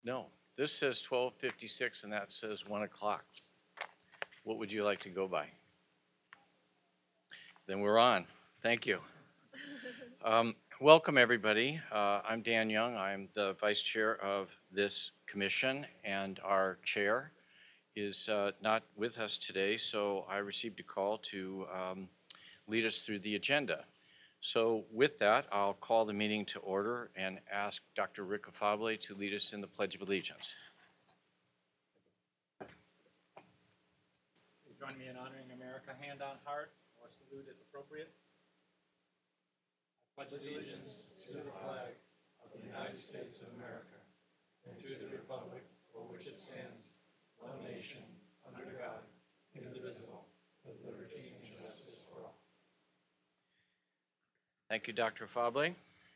No, this says 12:56 and that says 1 o'clock. What would you like to go by? Then we're on. Thank you. Welcome, everybody. I'm Dan Young. I'm the vice chair of this commission, and our chair is not with us today, so I received a call to lead us through the agenda. So with that, I'll call the meeting to order and ask Dr. Rick Afable to lead us in the Pledge of Allegiance. Join me in honoring America, hand on heart, or salute if appropriate. I pledge allegiance to the flag of the United States of America and to the republic for which it stands, one nation, under God, indivisible, with liberty and justice for all. Thank you, Dr. Afable.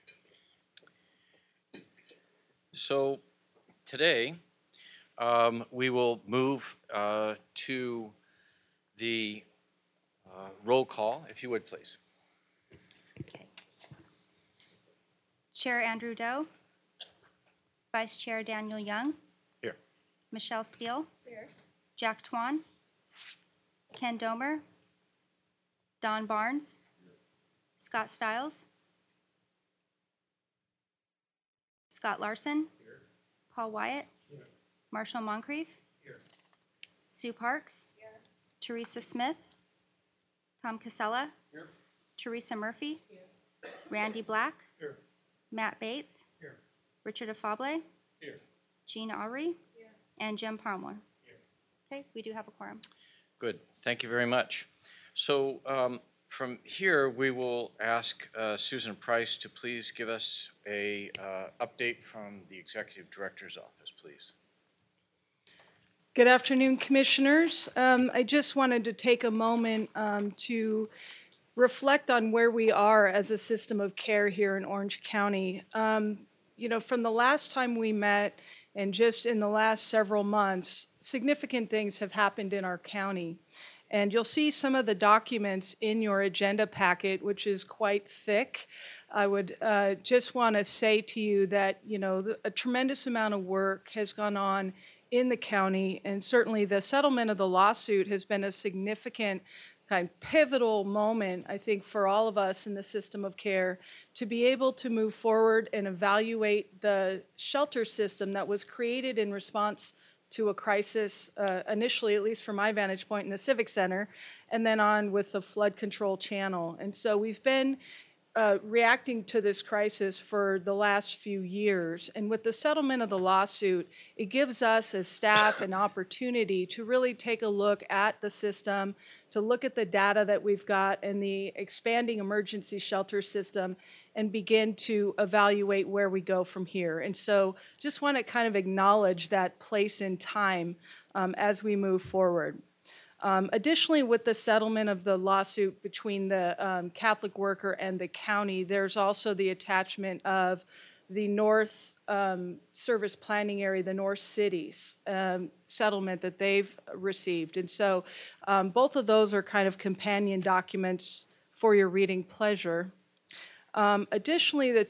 So today, we will move to the roll call, if you would, please. Okay. Chair Andrew Doe. Vice Chair Daniel Young. Here. Michelle Steele. Here. Jack Twan. Ken Domer. Don Barnes. Scott Stiles. Scott Larson. Here. Paul Wyatt. Here. Marshall Moncrief. Here. Sue Parks. Here. Teresa Smith. Tom Casella. Here. Teresa Murphy. Here. Randy Black. Here. Matt Bates. Here. Richard Afable. Here. Jean Aubrey. Here. And Jim Parmore. Here. Okay, we do have a quorum. Good. Thank you very much. So from here, we will ask Susan Price to please give us a update from the Executive Director's Office, please. Good afternoon, Commissioners. I just wanted to take a moment to reflect on where we are as a system of care here in Orange County. You know, from the last time we met and just in the last several months, significant things have happened in our county. And you'll see some of the documents in your agenda packet, which is quite thick. I would just want to say to you that, you know, a tremendous amount of work has gone on in the county, and certainly the settlement of the lawsuit has been a significant pivotal moment, I think, for all of us in the system of care to be able to move forward and evaluate the shelter system that was created in response to a crisis, initially, at least from my vantage point, in the Civic Center, and then on with the flood control channel. And so we've been reacting to this crisis for the last few years. And with the settlement of the lawsuit, it gives us as staff an opportunity to really take a look at the system, to look at the data that we've got and the expanding emergency shelter system, and begin to evaluate where we go from here. And so just want to kind of acknowledge that place in time as we move forward. Additionally, with the settlement of the lawsuit between the Catholic worker and the county, there's also the attachment of the North Service Planning Area, the North Cities settlement that they've received. And so both of those are kind of companion documents for your reading pleasure. Additionally, the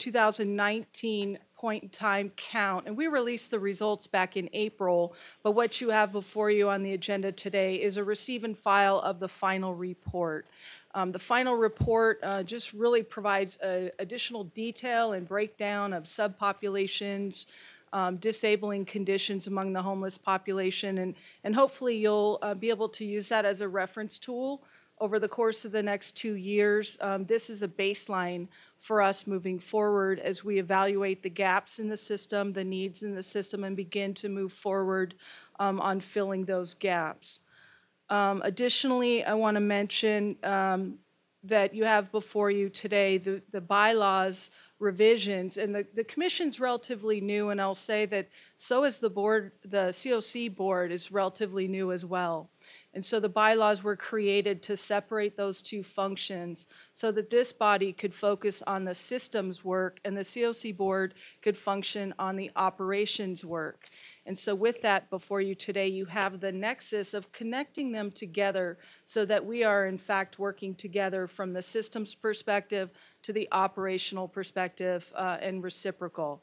2019 point-in-time count, and we released the results back in April, but what you have before you on the agenda today is a receive and file of the final report. The final report just really provides additional detail and breakdown of subpopulations, disabling conditions among the homeless population, and hopefully you'll be able to use that as a reference tool over the course of the next 2 years. This is a baseline for us moving forward as we evaluate the gaps in the system, the needs in the system, and begin to move forward on filling those gaps. Additionally, I want to mention that you have before you today the bylaws revisions, and the commission's relatively new, and I'll say that so is the board. The COC board is relatively new as well. And so the bylaws were created to separate those two functions so that this body could focus on the systems work and the COC board could function on the operations work. And so with that before you today, you have the nexus of connecting them together so that we are in fact working together from the systems perspective to the operational perspective and reciprocal.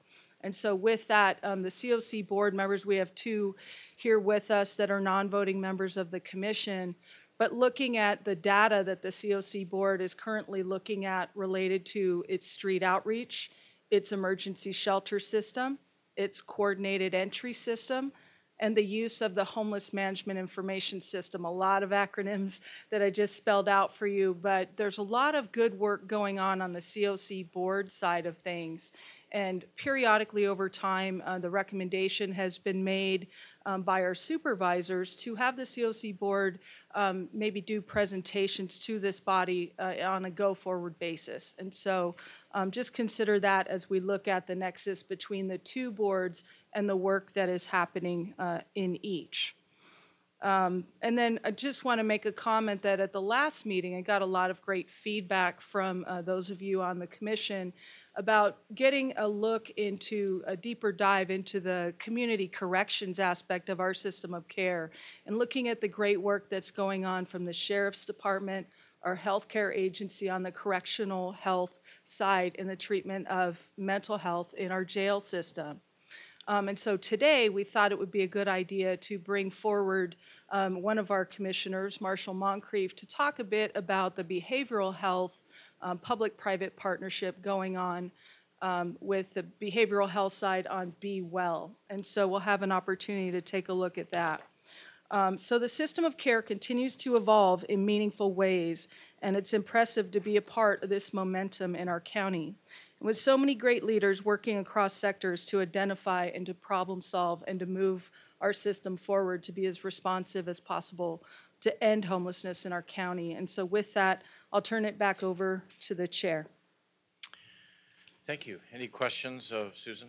And so with that, the COC board members, we have two here with us that are non-voting members of the commission. But looking at the data that the COC board is currently looking at related to its street outreach, its emergency shelter system, its coordinated entry system, and the use of the homeless management information system. A lot of acronyms that I just spelled out for you, but there's a lot of good work going on the COC board side of things. And periodically over time, the recommendation has been made by our supervisors to have the COC board maybe do presentations to this body on a go-forward basis. And so just consider that as we look at the nexus between the two boards and the work that is happening in each. And then I just want to make a comment that at the last meeting, I got a lot of great feedback from those of you on the commission about getting a look into a deeper dive into the community corrections aspect of our system of care and looking at the great work that's going on from the Sheriff's Department, our healthcare agency on the correctional health side in the treatment of mental health in our jail system. And so today we thought it would be a good idea to bring forward one of our commissioners, Marshall Moncrief, to talk a bit about the behavioral health public-private partnership going on with the behavioral health side on Be Well. And so we'll have an opportunity to take a look at that. So the system of care continues to evolve in meaningful ways, and it's impressive to be a part of this momentum in our county. And with so many great leaders working across sectors to identify and to problem solve and to move our system forward to be as responsive as possible to end homelessness in our county. And so with that, I'll turn it back over to the chair. Thank you. Any questions of Susan?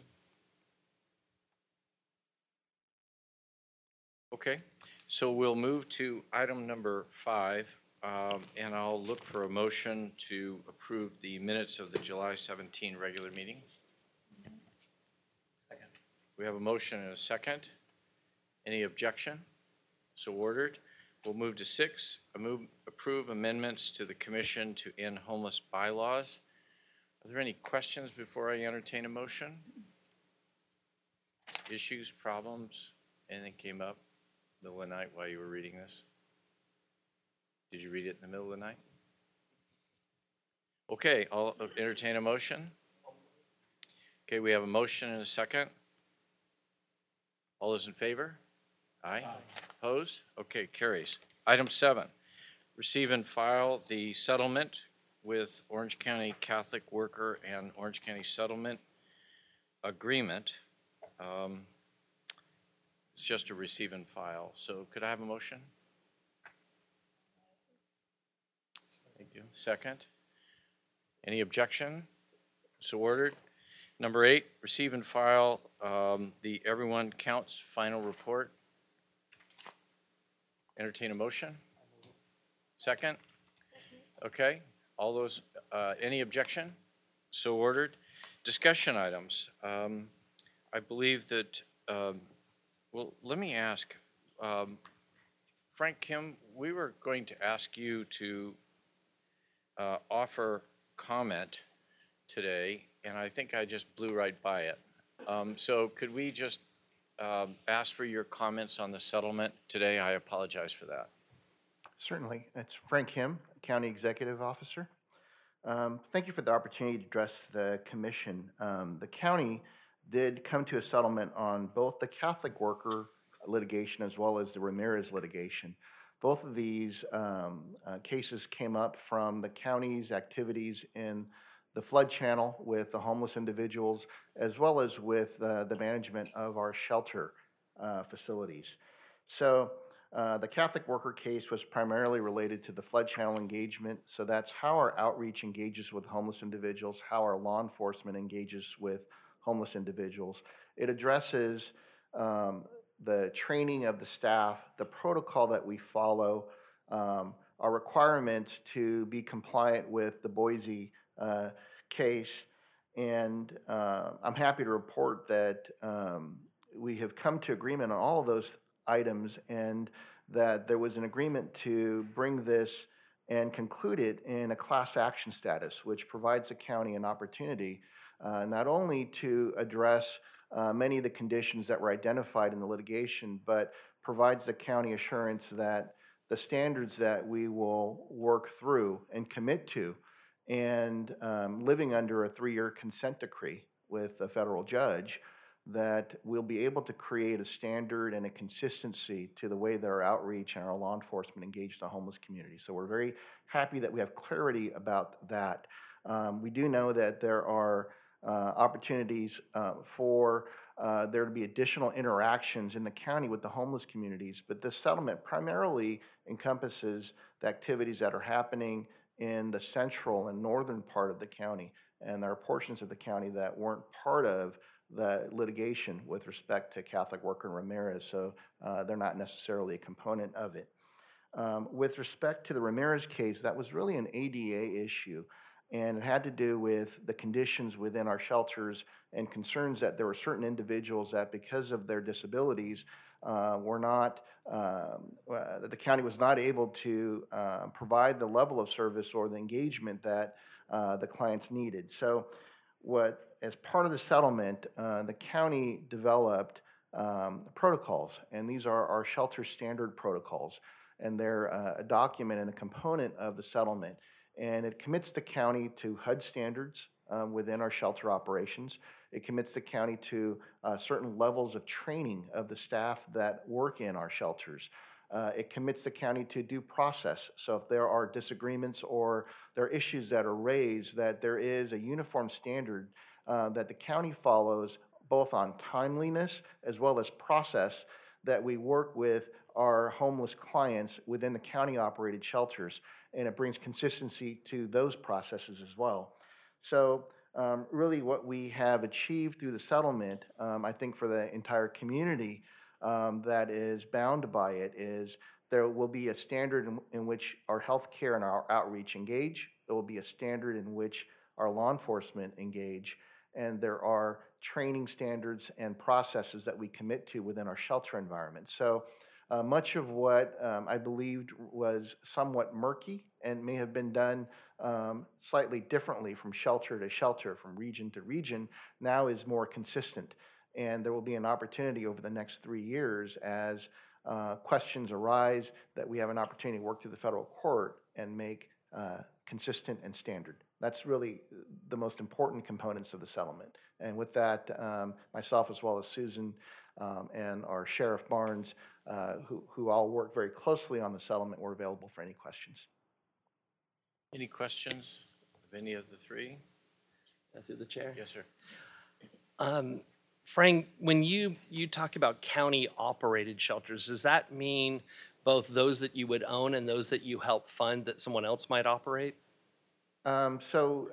Okay, so we'll move to item number 5, and I'll look for a motion to approve the minutes of the July 17 regular meeting. Second. We have a motion and a second. Any objection? So ordered. We'll move to 6, approve amendments to the commission to end homeless bylaws. Are there any questions before I entertain a motion? Issues, problems, anything came up in the middle of the night while you were reading this? Did you read it in the middle of the night? Okay, I'll entertain a motion. Okay, we have a motion and a second. All those in favor? Aye. Opposed? Okay, carries. Item 7, receive and file the settlement with Orange County Catholic Worker and Orange County Settlement Agreement. It's just a receive and file. So could I have a motion? Thank you. Second. Any objection? So ordered. Number 8, receive and file the Everyone Counts final report. Entertain a motion? Second? Okay. All those, any objection? So ordered. Discussion items. I believe that, well, let me ask, Frank Kim, we were going to ask you to offer comment today, and I think I just blew right by it. So could we just ask for your comments on the settlement today? I apologize for that. Certainly. It's Frank Kim, County Executive Officer. Thank you for the opportunity to address the commission. The county did come to a settlement on both the Catholic Worker litigation as well as the Ramirez litigation. Both of these cases came up from the county's activities in the flood channel with the homeless individuals, as well as with the management of our shelter facilities. So the Catholic Worker case was primarily related to the flood channel engagement. So that's how our outreach engages with homeless individuals, how our law enforcement engages with homeless individuals. It addresses the training of the staff, the protocol that we follow, our requirements to be compliant with the Boise case. And I'm happy to report that we have come to agreement on all of those items, and that there was an agreement to bring this and conclude it in a class action status, which provides the county an opportunity not only to address many of the conditions that were identified in the litigation, but provides the county assurance that the standards that we will work through and commit to, and living under a 3-year consent decree with a federal judge, that we'll be able to create a standard and a consistency to the way that our outreach and our law enforcement engage the homeless community. So we're very happy that we have clarity about that. We do know that there are opportunities for there to be additional interactions in the county with the homeless communities, but this settlement primarily encompasses the activities that are happening in the central and northern part of the county, and there are portions of the county that weren't part of the litigation with respect to Catholic Worker Ramirez, so they're not necessarily a component of it. With respect to the Ramirez case, that was really an ADA issue, and it had to do with the conditions within our shelters and concerns that there were certain individuals that, because of their disabilities, were not, the county was not able to provide the level of service or the engagement that the clients needed. So as part of the settlement, the county developed protocols, and these are our shelter standard protocols, and they're a document and a component of the settlement. And it commits the county to HUD standards within our shelter operations. It commits the county to certain levels of training of the staff that work in our shelters. It commits the county to due process. So if there are disagreements or there are issues that are raised, that there is a uniform standard that the county follows, both on timeliness as well as process, that we work with our homeless clients within the county-operated shelters, and it brings consistency to those processes as well. So really what we have achieved through the settlement, I think for the entire community that is bound by it, is there will be a standard in which our healthcare and our outreach engage. There will be a standard in which our law enforcement engage, and there are training standards and processes that we commit to within our shelter environment. So much of what I believed was somewhat murky and may have been done slightly differently from shelter to shelter, from region to region, now is more consistent. And there will be an opportunity over the next 3 years as questions arise that we have an opportunity to work through the federal court and make consistent and standard. That's really the most important components of the settlement. And with that, myself as well as Susan and our Sheriff Barnes, who all work very closely on the settlement, were available for any questions. Any questions of any of the three? Through the chair. Yes, sir. Frank, when you talk about county-operated shelters, does that mean both those that you would own and those that you help fund that someone else might operate? So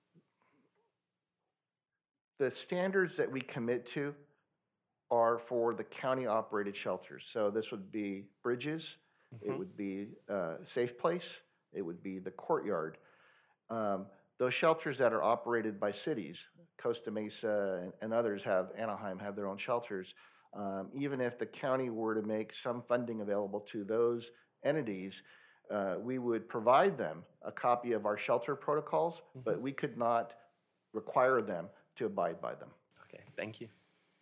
the standards that we commit to are for the county-operated shelters. So this would be Bridges, it would be Safe Place, it would be the Courtyard. Those shelters that are operated by cities, Costa Mesa and others Anaheim have their own shelters. Even if the county were to make some funding available to those entities, we would provide them a copy of our shelter protocols, but we could not require them to abide by them. Okay, thank you.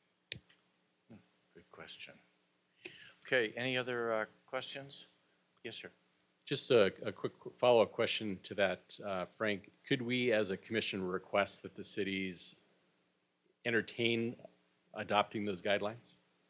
Good question. Okay, any other questions? Yes, sir. Just a quick follow-up question to that, Frank. Could we, as a commission, request that the cities entertain adopting those guidelines?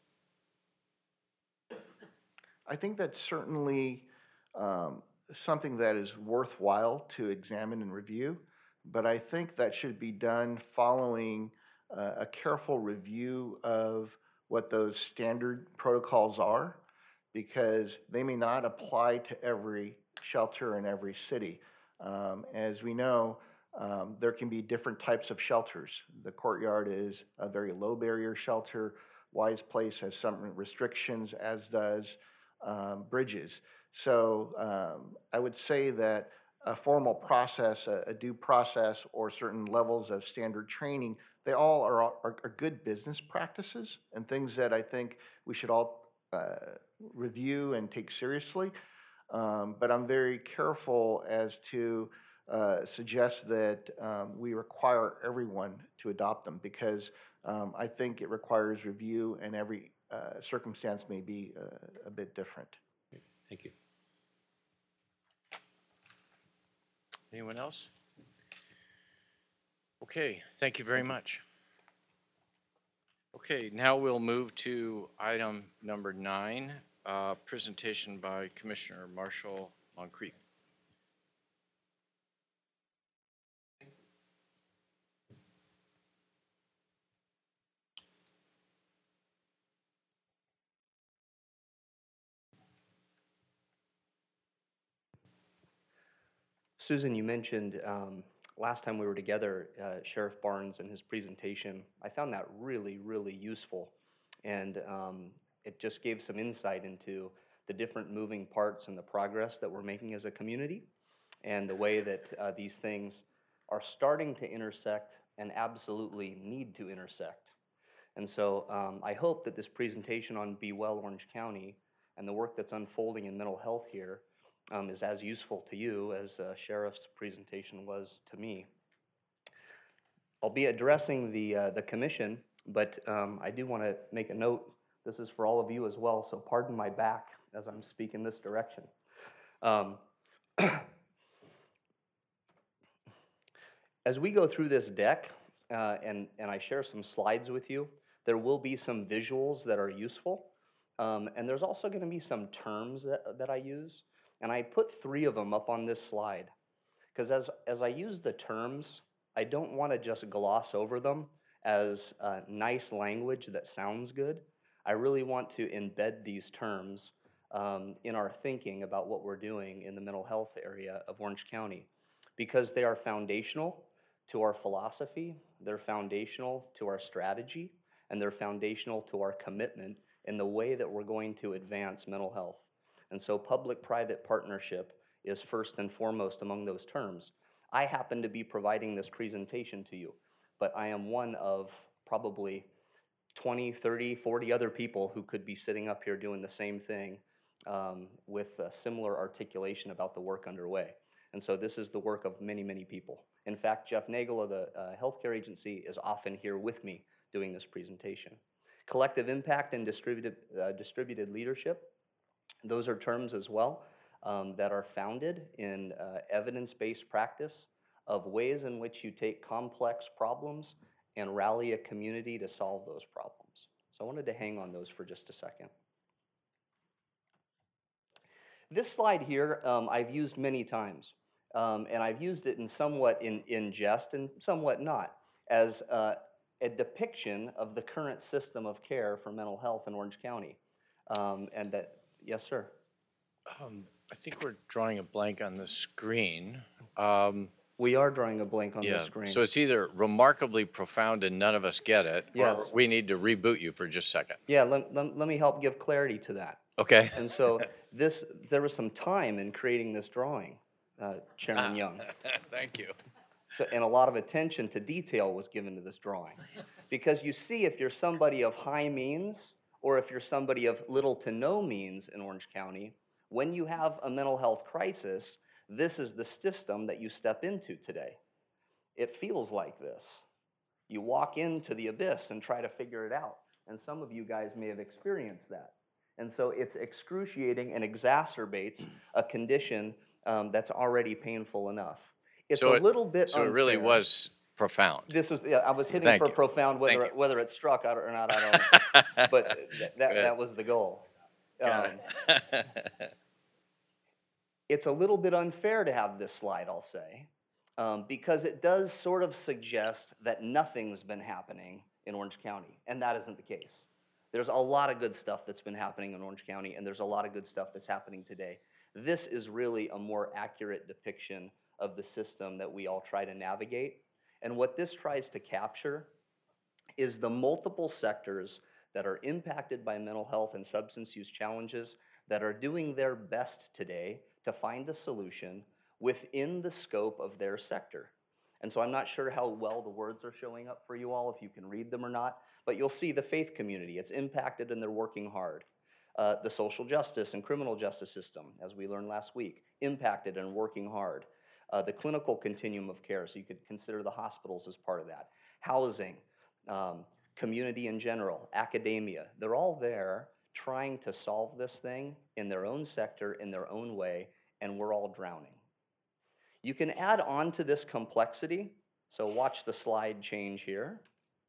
I think that's certainly something that is worthwhile to examine and review, but I think that should be done following a careful review of what those standard protocols are, because they may not apply to every shelter in every city. As we know, there can be different types of shelters. The Courtyard is a very low barrier shelter. Wise Place has some restrictions, as does Bridges. So I would say that a formal process, a due process, or certain levels of standard training, they all are good business practices and things that I think we should all review and take seriously. But I'm very careful as to suggest that we require everyone to adopt them, because I think it requires review, and every circumstance may be a bit different. Thank you. Anyone else? Okay, thank you very much. Okay, now we'll move to item number 9, presentation by Commissioner Marshall Moncrief. Susan, you mentioned last time we were together, Sheriff Barnes and his presentation. I found that really, really useful. And it just gave some insight into the different moving parts and the progress that we're making as a community, and the way that these things are starting to intersect and absolutely need to intersect. And so I hope that this presentation on Be Well Orange County and the work that's unfolding in mental health here is as useful to you as Sheriff's presentation was to me. I'll be addressing the commission, but I do want to make a note. This is for all of you as well, so pardon my back as I'm speaking this direction. As we go through this deck, and I share some slides with you, there will be some visuals that are useful, and there's also going to be some terms that I use. And I put 3 of them up on this slide, because as I use the terms, I don't want to just gloss over them as nice language that sounds good. I really want to embed these terms in our thinking about what we're doing in the mental health area of Orange County, because they are foundational to our philosophy, they're foundational to our strategy, and they're foundational to our commitment in the way that we're going to advance mental health. And so public-private partnership is first and foremost among those terms. I happen to be providing this presentation to you, but I am one of probably 20, 30, 40 other people who could be sitting up here doing the same thing with a similar articulation about the work underway. And so this is the work of many, many people. In fact, Jeff Nagel of the healthcare agency is often here with me doing this presentation. Collective impact and distributed leadership. Those are terms as well that are founded in evidence-based practice of ways in which you take complex problems and rally a community to solve those problems. So I wanted to hang on those for just a second. This slide here I've used many times, and I've used it in somewhat in jest and somewhat not, as a depiction of the current system of care for mental health in Orange County. And that, yes, sir. I think we're drawing a blank on the screen. We are drawing a blank on the screen. So it's either remarkably profound and none of us get it, Yes. or we need to reboot you for just a second. Yeah, let me help give clarity to that. Okay. And so there was some time in creating this drawing, Chairman Young. Thank you. So, and a lot of attention to detail was given to this drawing. Because you see, if you're somebody of high means, or if you're somebody of little to no means in Orange County, when you have a mental health crisis, this is the system that you step into today. It feels like this. You walk into the abyss and try to figure it out. And some of you guys may have experienced that. And so it's excruciating and exacerbates a condition that's already painful enough. It's a little bit So unfair. it really was profound. This was, yeah, I was hitting Thank for you. profound, Thank you. whether it struck out or not, I don't know. But that was the goal. Got it. It's a little bit unfair to have this slide, I'll say, because it does sort of suggest that nothing's been happening in Orange County, and that isn't the case. There's a lot of good stuff that's been happening in Orange County, and there's a lot of good stuff that's happening today. This is really a more accurate depiction of the system that we all try to navigate. And what this tries to capture is the multiple sectors that are impacted by mental health and substance use challenges that are doing their best today to find a solution within the scope of their sector. And so I'm not sure how well the words are showing up for you all, if you can read them or not, but you'll see the faith community. It's impacted and they're working hard. The social justice and criminal justice system, as we learned last week, impacted and working hard. The clinical continuum of care, so you could consider the hospitals as part of that. Housing, community in general, academia, they're all there trying to solve this thing in their own sector, in their own way, and we're all drowning. You can add on to this complexity, so watch the slide change here,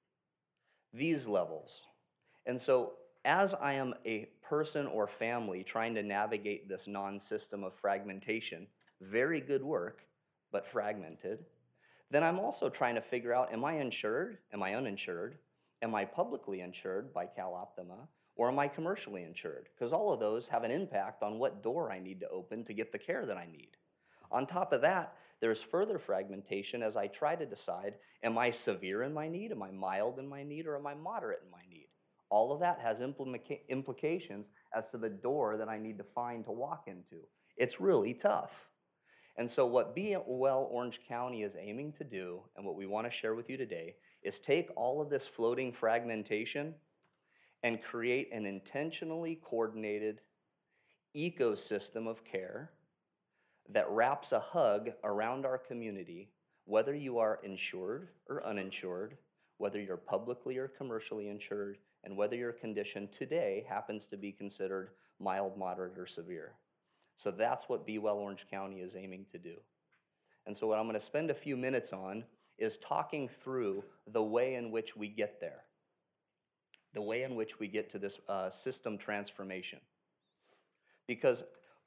these levels. And so as I am a person or family trying to navigate this non-system of fragmentation, very good work, but fragmented, then I'm also trying to figure out, am I insured? Am I uninsured? Am I publicly insured by CalOptima? Or am I commercially insured? Because all of those have an impact on what door I need to open to get the care that I need. On top of that, there's further fragmentation as I try to decide, am I severe in my need? Am I mild in my need? Or am I moderate in my need? All of that has implications as to the door that I need to find to walk into. It's really tough. And so what Be Well Orange County is aiming to do, and what we want to share with you today, is take all of this floating fragmentation and create an intentionally coordinated ecosystem of care that wraps a hug around our community, whether you are insured or uninsured, whether you're publicly or commercially insured, and whether your condition today happens to be considered mild, moderate, or severe. So that's what Be Well Orange County is aiming to do. And so what I'm going to spend a few minutes on is talking through the way in which we get there, the way in which we get to this system transformation. Because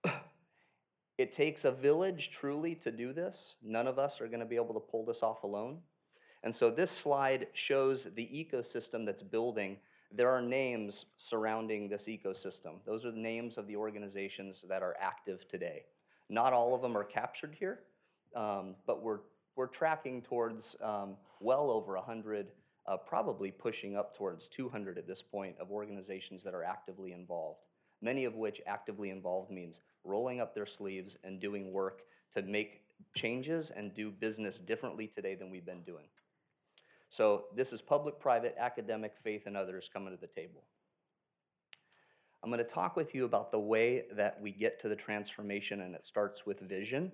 it takes a village truly to do this. None of us are going to be able to pull this off alone. And so this slide shows the ecosystem that's building. There are names surrounding this ecosystem. Those are the names of the organizations that are active today. Not all of them are captured here, but we're tracking towards well over 100, probably pushing up towards 200 at this point, of organizations that are actively involved. Many of which actively involved means rolling up their sleeves and doing work to make changes and do business differently today than we've been doing. So this is public, private, academic, faith, and others coming to the table. I'm going to talk with you about the way that we get to the transformation, and it starts with vision.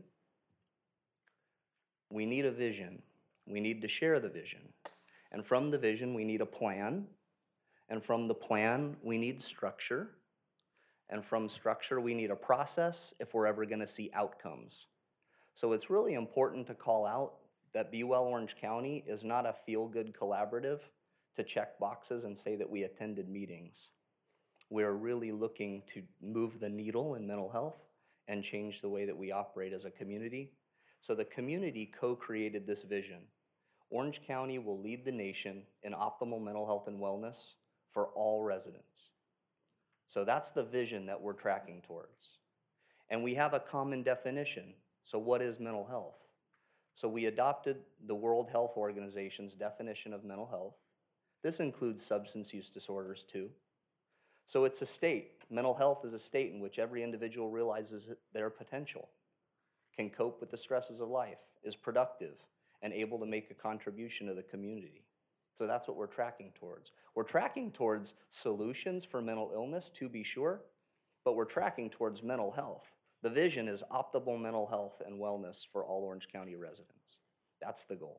We need a vision. We need to share the vision. And from the vision, we need a plan. And from the plan, we need structure. And from structure, we need a process if we're ever going to see outcomes. So it's really important to call out that Be Well Orange County is not a feel-good collaborative to check boxes and say that we attended meetings. We're really looking to move the needle in mental health and change the way that we operate as a community. So the community co-created this vision. Orange County will lead the nation in optimal mental health and wellness for all residents. So that's the vision that we're tracking towards. And we have a common definition. So what is mental health? So we adopted the World Health Organization's definition of mental health. This includes substance use disorders too. So it's a state. Mental health is a state in which every individual realizes their potential, can cope with the stresses of life, is productive, and able to make a contribution to the community. So that's what we're tracking towards. We're tracking towards solutions for mental illness, to be sure, but we're tracking towards mental health. The vision is optimal mental health and wellness for all Orange County residents. That's the goal.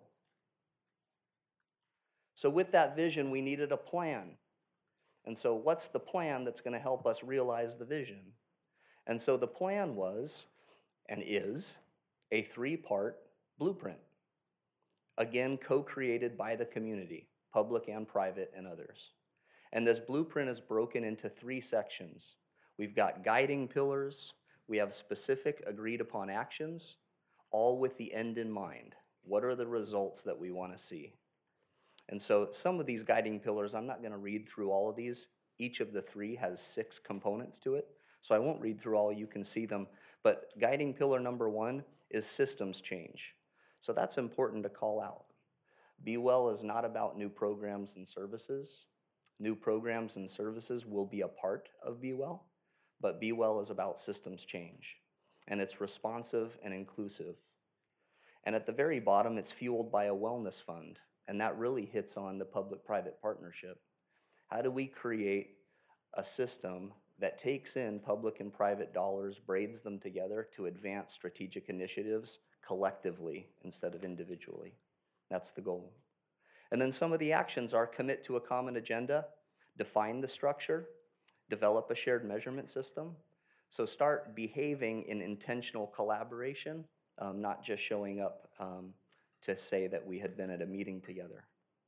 So with that vision, we needed a plan. And so what's the plan that's going to help us realize the vision? And so the plan was, and is, a 3-part blueprint. Again, co-created by the community, public and private and others. And this blueprint is broken into 3 sections. We've got guiding pillars, we have specific agreed upon actions, all with the end in mind. What are the results that we want to see? And so some of these guiding pillars, I'm not going to read through all of these. Each of the 3 has 6 components to it. So I won't read through all, you can see them. But guiding pillar number 1 is systems change. So that's important to call out. Be Well is not about new programs and services. New programs and services will be a part of Be Well, but Be Well is about systems change. And it's responsive and inclusive. And at the very bottom, it's fueled by a wellness fund. And that really hits on the public-private partnership. How do we create a system that takes in public and private dollars, braids them together to advance strategic initiatives collectively instead of individually. That's the goal. And then some of the actions are commit to a common agenda, define the structure, develop a shared measurement system. So start behaving in intentional collaboration, not just showing up to say that we had been at a meeting together.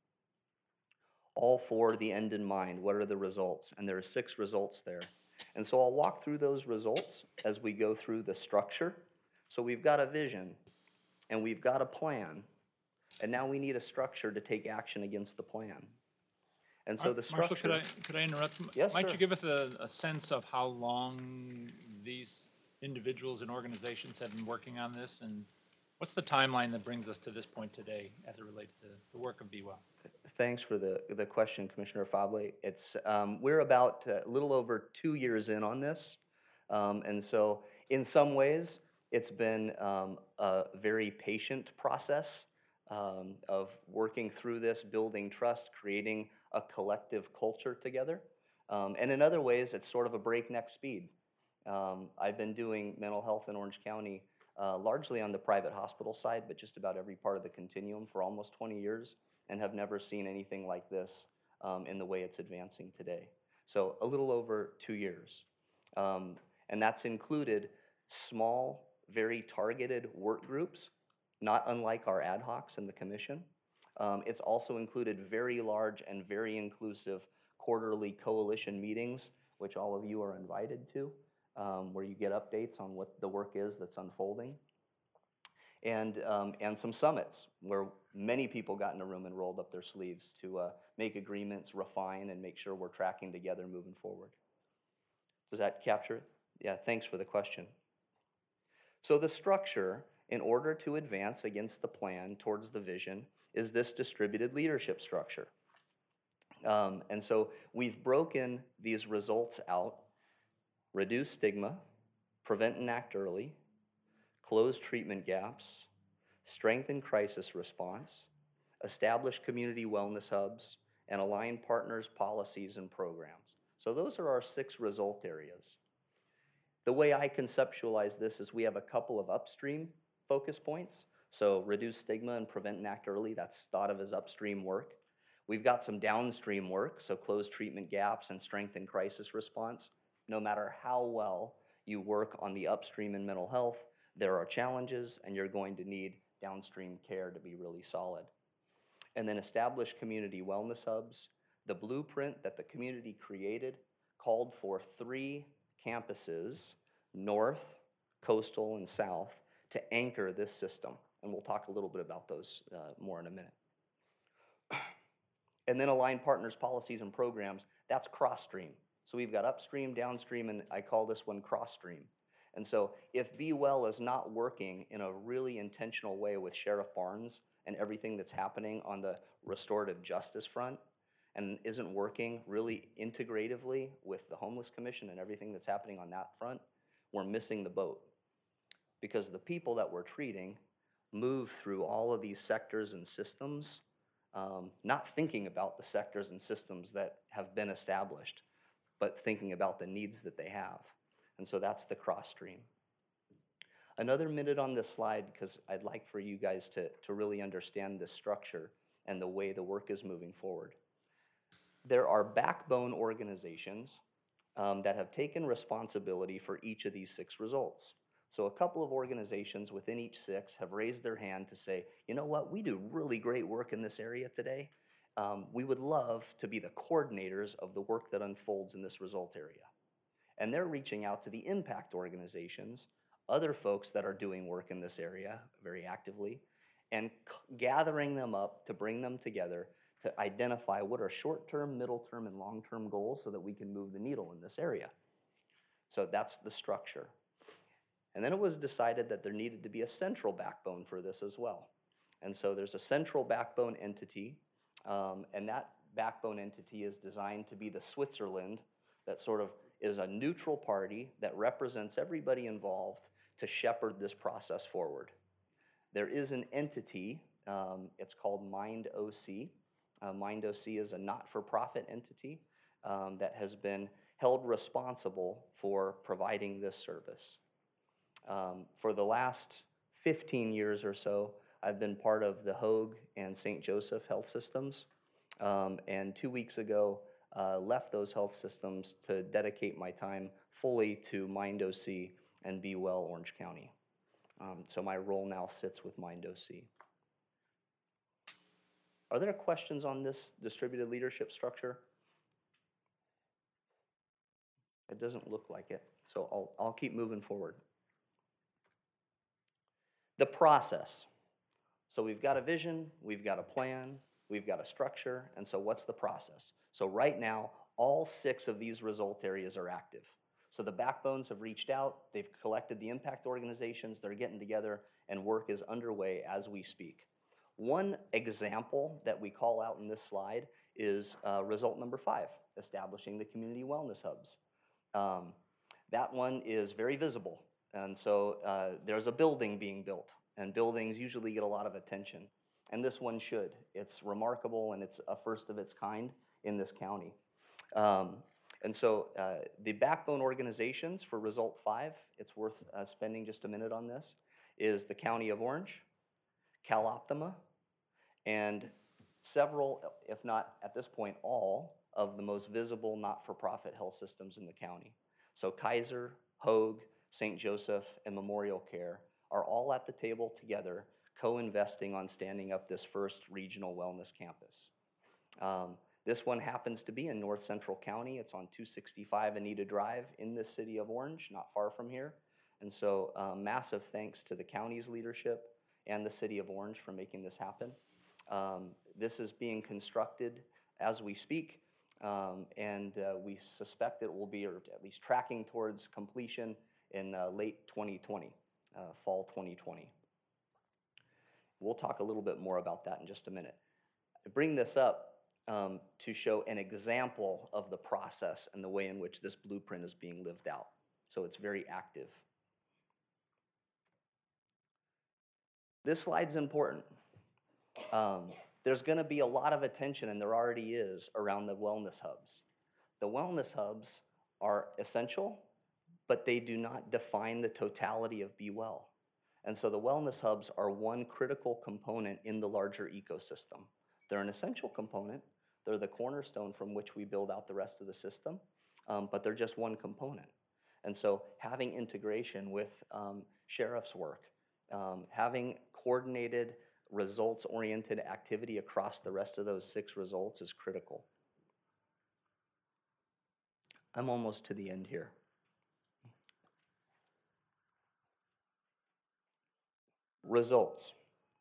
All for the end in mind. What are the results? And there are 6 results there. And so I'll walk through those results as we go through the structure. So we've got a vision and we've got a plan. And now we need a structure to take action against the plan. And so the structure. Marshall, could I interrupt? Yes, Might sir. you give us a sense of how long these individuals and organizations have been working on this? And what's the timeline that brings us to this point today as it relates to the work of Be Well? Thanks for the question, Commissioner Fable. It's, we're about a little over 2 years in on this. And so in some ways, it's been a very patient process of working through this, building trust, creating a collective culture together. And in other ways, it's sort of a breakneck speed. I've been doing mental health in Orange County largely on the private hospital side, but just about every part of the continuum for almost 20 years, and have never seen anything like this in the way it's advancing today. So a little over 2 years. And that's included small, very targeted work groups, not unlike our ad hocs in the commission. It's also included very large and very inclusive quarterly coalition meetings, which all of you are invited to, where you get updates on what the work is that's unfolding. And some summits where many people got in a room and rolled up their sleeves to make agreements, refine, and make sure we're tracking together moving forward. Does that capture it? Yeah, thanks for the question. So the structure, in order to advance against the plan towards the vision, is this distributed leadership structure. And so we've broken these results out: reduce stigma, prevent and act early, close treatment gaps, strengthen crisis response, establish community wellness hubs, and align partners' policies and programs. So those are our 6 result areas. The way I conceptualize this is we have a couple of upstream focus points. So reduce stigma and prevent and act early, that's thought of as upstream work. We've got some downstream work, so close treatment gaps and strengthen crisis response. No matter how well you work on the upstream in mental health, there are challenges and you're going to need downstream care to be really solid. And then establish community wellness hubs. The blueprint that the community created called for 3 campuses, north, coastal, and south, to anchor this system. And we'll talk a little bit about those more in a minute. And then align partners' policies and programs. That's cross-stream. So we've got upstream, downstream, and I call this one cross-stream. And so if Be Well is not working in a really intentional way with Sheriff Barnes and everything that's happening on the restorative justice front, and isn't working really integratively with the Homeless Commission and everything that's happening on that front, we're missing the boat. Because the people that we're treating move through all of these sectors and systems, not thinking about the sectors and systems that have been established, but thinking about the needs that they have. And so that's the cross stream. Another minute on this slide, because I'd like for you guys to really understand this structure and the way the work is moving forward. There are backbone organizations that have taken responsibility for each of these 6 results. So a couple of organizations within each 6 have raised their hand to say, you know what, we do really great work in this area today. We would love to be the coordinators of the work that unfolds in this result area. And they're reaching out to the impact organizations, other folks that are doing work in this area very actively, and gathering them up to bring them together to identify what are short-term, middle-term, and long-term goals so that we can move the needle in this area. So that's the structure. And then it was decided that there needed to be a central backbone for this as well. And so there's a central backbone entity, and that backbone entity is designed to be the Switzerland that sort of is a neutral party that represents everybody involved to shepherd this process forward. There is an entity, it's called MindOC. MindOC is a not-for-profit entity that has been held responsible for providing this service. For the last 15 years or so, I've been part of the Hoag and St. Joseph health systems. And 2 weeks ago, left those health systems to dedicate my time fully to Mind OC and Be Well Orange County. So my role now sits with Mind OC. Are there questions on this distributed leadership structure? It doesn't look like it, so I'll keep moving forward. The process. So we've got a vision, we've got a plan, we've got a structure, and so what's the process? So right now, all 6 of these result areas are active. So the backbones have reached out, they've collected the impact organizations, they're getting together, and work is underway as we speak. One example that we call out in this slide is result number 5, establishing the community wellness hubs. That one is very visible, and so there's a building being built, and buildings usually get a lot of attention, and this one should. It's remarkable, and it's a first of its kind in this county. And so the backbone organizations for Result 5, it's worth spending just a minute on this, is the County of Orange, CalOptima, and several, if not at this point all, of the most visible not-for-profit health systems in the county. So Kaiser, Hoag, St. Joseph, and Memorial Care are all at the table together, co-investing on standing up this first regional wellness campus. This one happens to be in North Central County. It's on 265 Anita Drive in the city of Orange, not far from here. And so massive thanks to the county's leadership and the city of Orange for making this happen. This is being constructed as we speak, and we suspect it will be, or at least tracking towards completion in late 2020, fall 2020. We'll talk a little bit more about that in just a minute. I bring this up to show an example of the process and the way in which this blueprint is being lived out. So it's very active. This slide's important. There's going to be a lot of attention, and there already is, around the wellness hubs. The wellness hubs are essential, but they do not define the totality of Be Well. And so the wellness hubs are one critical component in the larger ecosystem. They're an essential component. They're the cornerstone from which we build out the rest of the system, but they're just one component. And so having integration with sheriff's work, having coordinated results-oriented activity across the rest of those 6 results is critical. I'm almost to the end here. Results.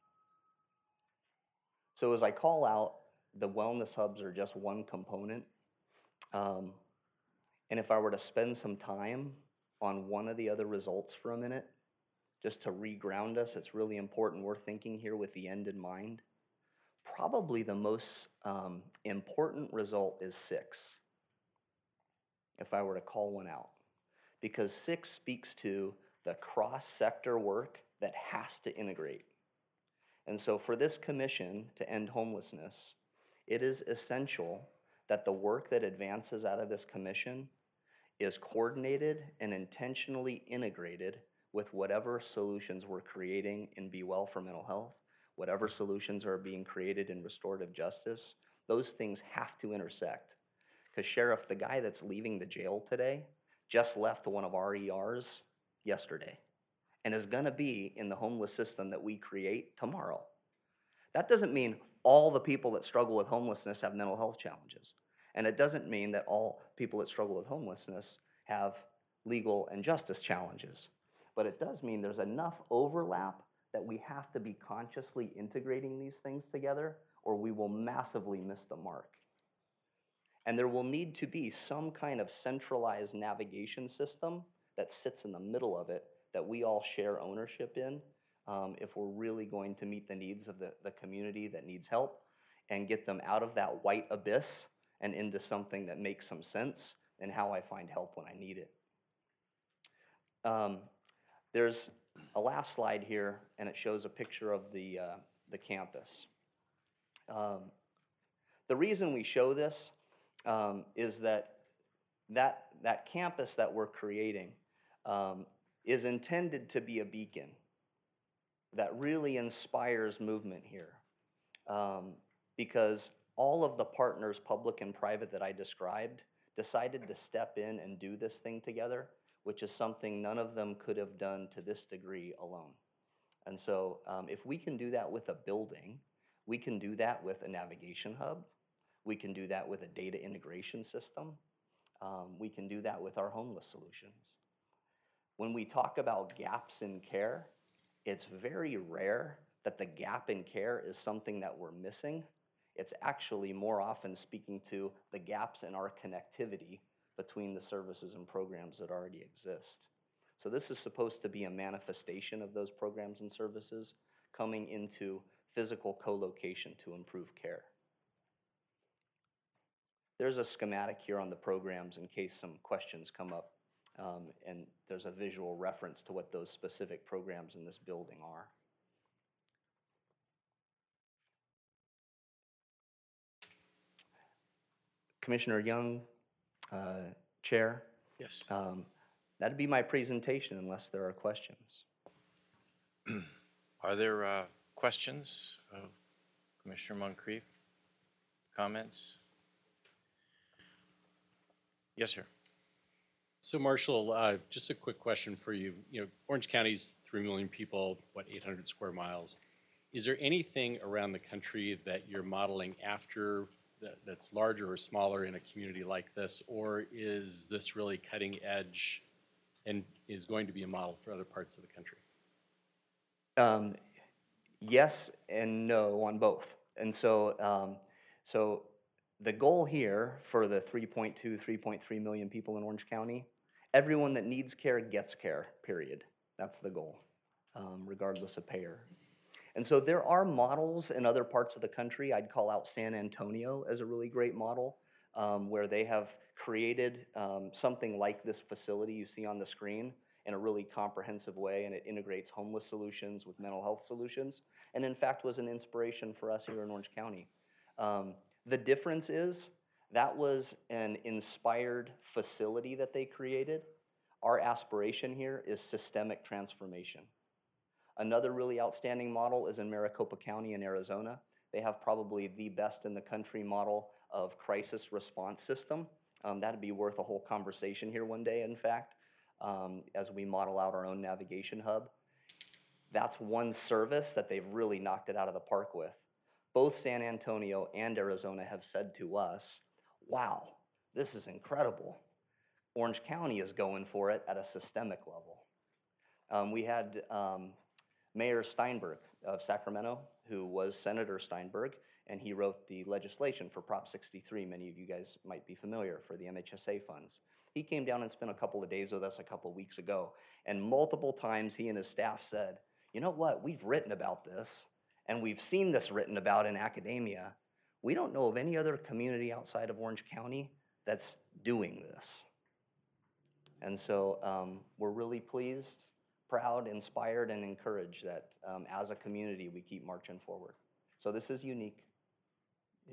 So as I call out, the wellness hubs are just one component. And if I were to spend some time on one of the other results for a minute, just to reground us, it's really important we're thinking here with the end in mind. Probably the most important result is 6, if I were to call one out. Because 6 speaks to the cross-sector work that has to integrate. And so for this commission to end homelessness, it is essential that the work that advances out of this commission is coordinated and intentionally integrated with whatever solutions we're creating in Be Well for mental health, whatever solutions are being created in restorative justice. Those things have to intersect. Because Sheriff, the guy that's leaving the jail today just left one of our ERs yesterday and is gonna be in the homeless system that we create tomorrow. That doesn't mean all the people that struggle with homelessness have mental health challenges. And it doesn't mean that all people that struggle with homelessness have legal and justice challenges. But it does mean there's enough overlap that we have to be consciously integrating these things together, or we will massively miss the mark. And there will need to be some kind of centralized navigation system that sits in the middle of it that we all share ownership in, if we're really going to meet the needs of the community that needs help and get them out of that white abyss and into something that makes some sense and how I find help when I need it. There's a last slide here, and it shows a picture of the campus. The reason we show this is that campus that we're creating is intended to be a beacon. that really inspires movement here. Because all of the partners, public and private, that I described, decided to step in and do this thing together, which is something none of them could have done to this degree alone. And so if we can do that with a building, we can do that with a navigation hub, we can do that with a data integration system, we can do that with our homeless solutions. When we talk about gaps in care, it's very rare that the gap in care is something that we're missing. It's actually more often speaking to the gaps in our connectivity between the services and programs that already exist. So this is supposed to be a manifestation of those programs and services coming into physical co-location to improve care. There's a schematic here on the programs in case some questions come up, and there's a visual reference to what those specific programs in this building are. Commissioner Young, Chair, Yes. that'd be my presentation unless there are questions. Are there questions of Commissioner Moncrief? Comments? Yes, sir. So Marshall, just a quick question for you. You know, Orange County's 3 million people, what, 800 square miles. Is there anything around the country that you're modeling after that's larger or smaller in a community like this, or is this really cutting edge and is going to be a model for other parts of the country? Yes and no on both. And so, so the goal here for the 3.2, 3.3 million people in Orange County, everyone that needs care gets care, period. That's the goal, regardless of payer. And so there are models in other parts of the country. I'd call out San Antonio as a really great model, where they have created something like this facility you see on the screen in a really comprehensive way, and it integrates homeless solutions with mental health solutions, and in fact was an inspiration for us here in Orange County. The difference is that was an inspired facility that they created. Our aspiration here is systemic transformation. Another really outstanding model is in Maricopa County in Arizona. They have probably the best in the country model of crisis response system. That'd be worth a whole conversation here one day, in fact, as we model out our own navigation hub. That's one service that they've really knocked it out of the park with. Both San Antonio and Arizona have said to us, wow, this is incredible. Orange County is going for it at a systemic level. We had Mayor Steinberg of Sacramento, who was Senator Steinberg, and he wrote the legislation for Prop 63. Many of you guys might be familiar, for the MHSA funds. He came down and spent a couple of days with us a couple weeks ago, and multiple times he and his staff said, you know what, we've written about this, and we've seen this written about in academia. We don't know of any other community outside of Orange County that's doing this. And so we're really pleased, proud, inspired, and encouraged that as a community we keep marching forward. So this is unique. Yeah.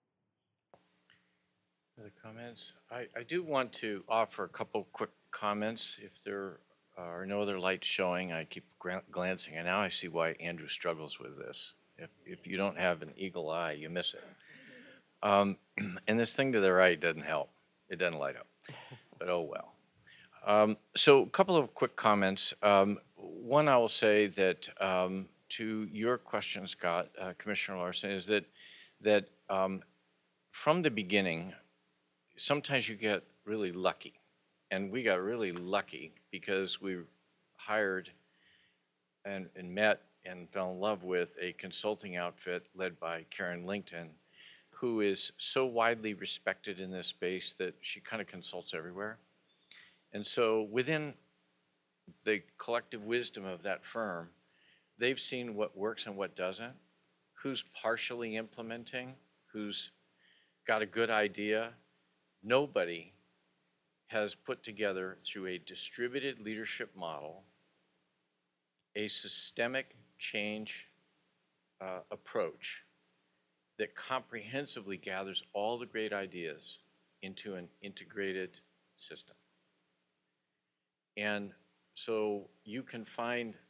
Other comments? I do want to offer a couple quick comments. If there are no other lights showing, I keep glancing, and now I see why Andrew struggles with this. If you don't have an eagle eye, you miss it. And this thing to the right doesn't help. It doesn't light up, but oh well. So a couple of quick comments. One, I will say that to your question, Scott, Commissioner Larson, is that from the beginning, sometimes you get really lucky. And we got really lucky because we hired and met and fell in love with a consulting outfit led by Karen Linkton, who is so widely respected in this space that she kind of consults everywhere. And so within the collective wisdom of that firm, they've seen what works and what doesn't, who's partially implementing, who's got a good idea. Nobody has put together through a distributed leadership model a systemic change approach that comprehensively gathers all the great ideas into an integrated system. And so you can find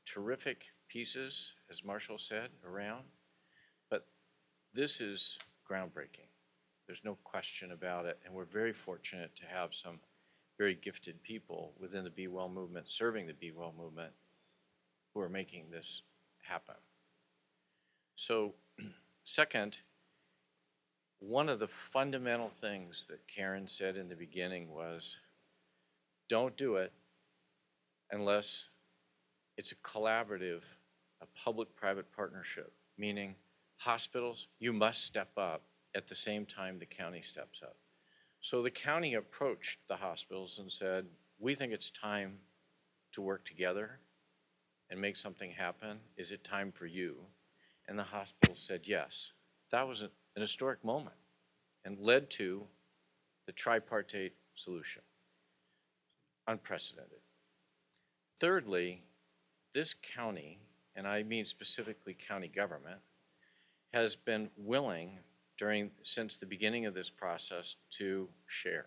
terrific pieces, as Marshall said, around, but this is groundbreaking. There's no question about it, and we're very fortunate to have some very gifted people within the Be Well movement, serving the Be Well movement, who are making this happen. So, second, one of the fundamental things that Karen said in the beginning was, don't do it unless it's a collaborative, a public-private partnership, meaning hospitals, you must step up at the same time the county steps up. So the county approached the hospitals and said, we think it's time to work together and make something happen. Is it time for you? And the hospital said yes. That was an historic moment and led to the tripartite solution. Unprecedented. Thirdly, this county, and I mean specifically county government, has been willing since the beginning of this process to share.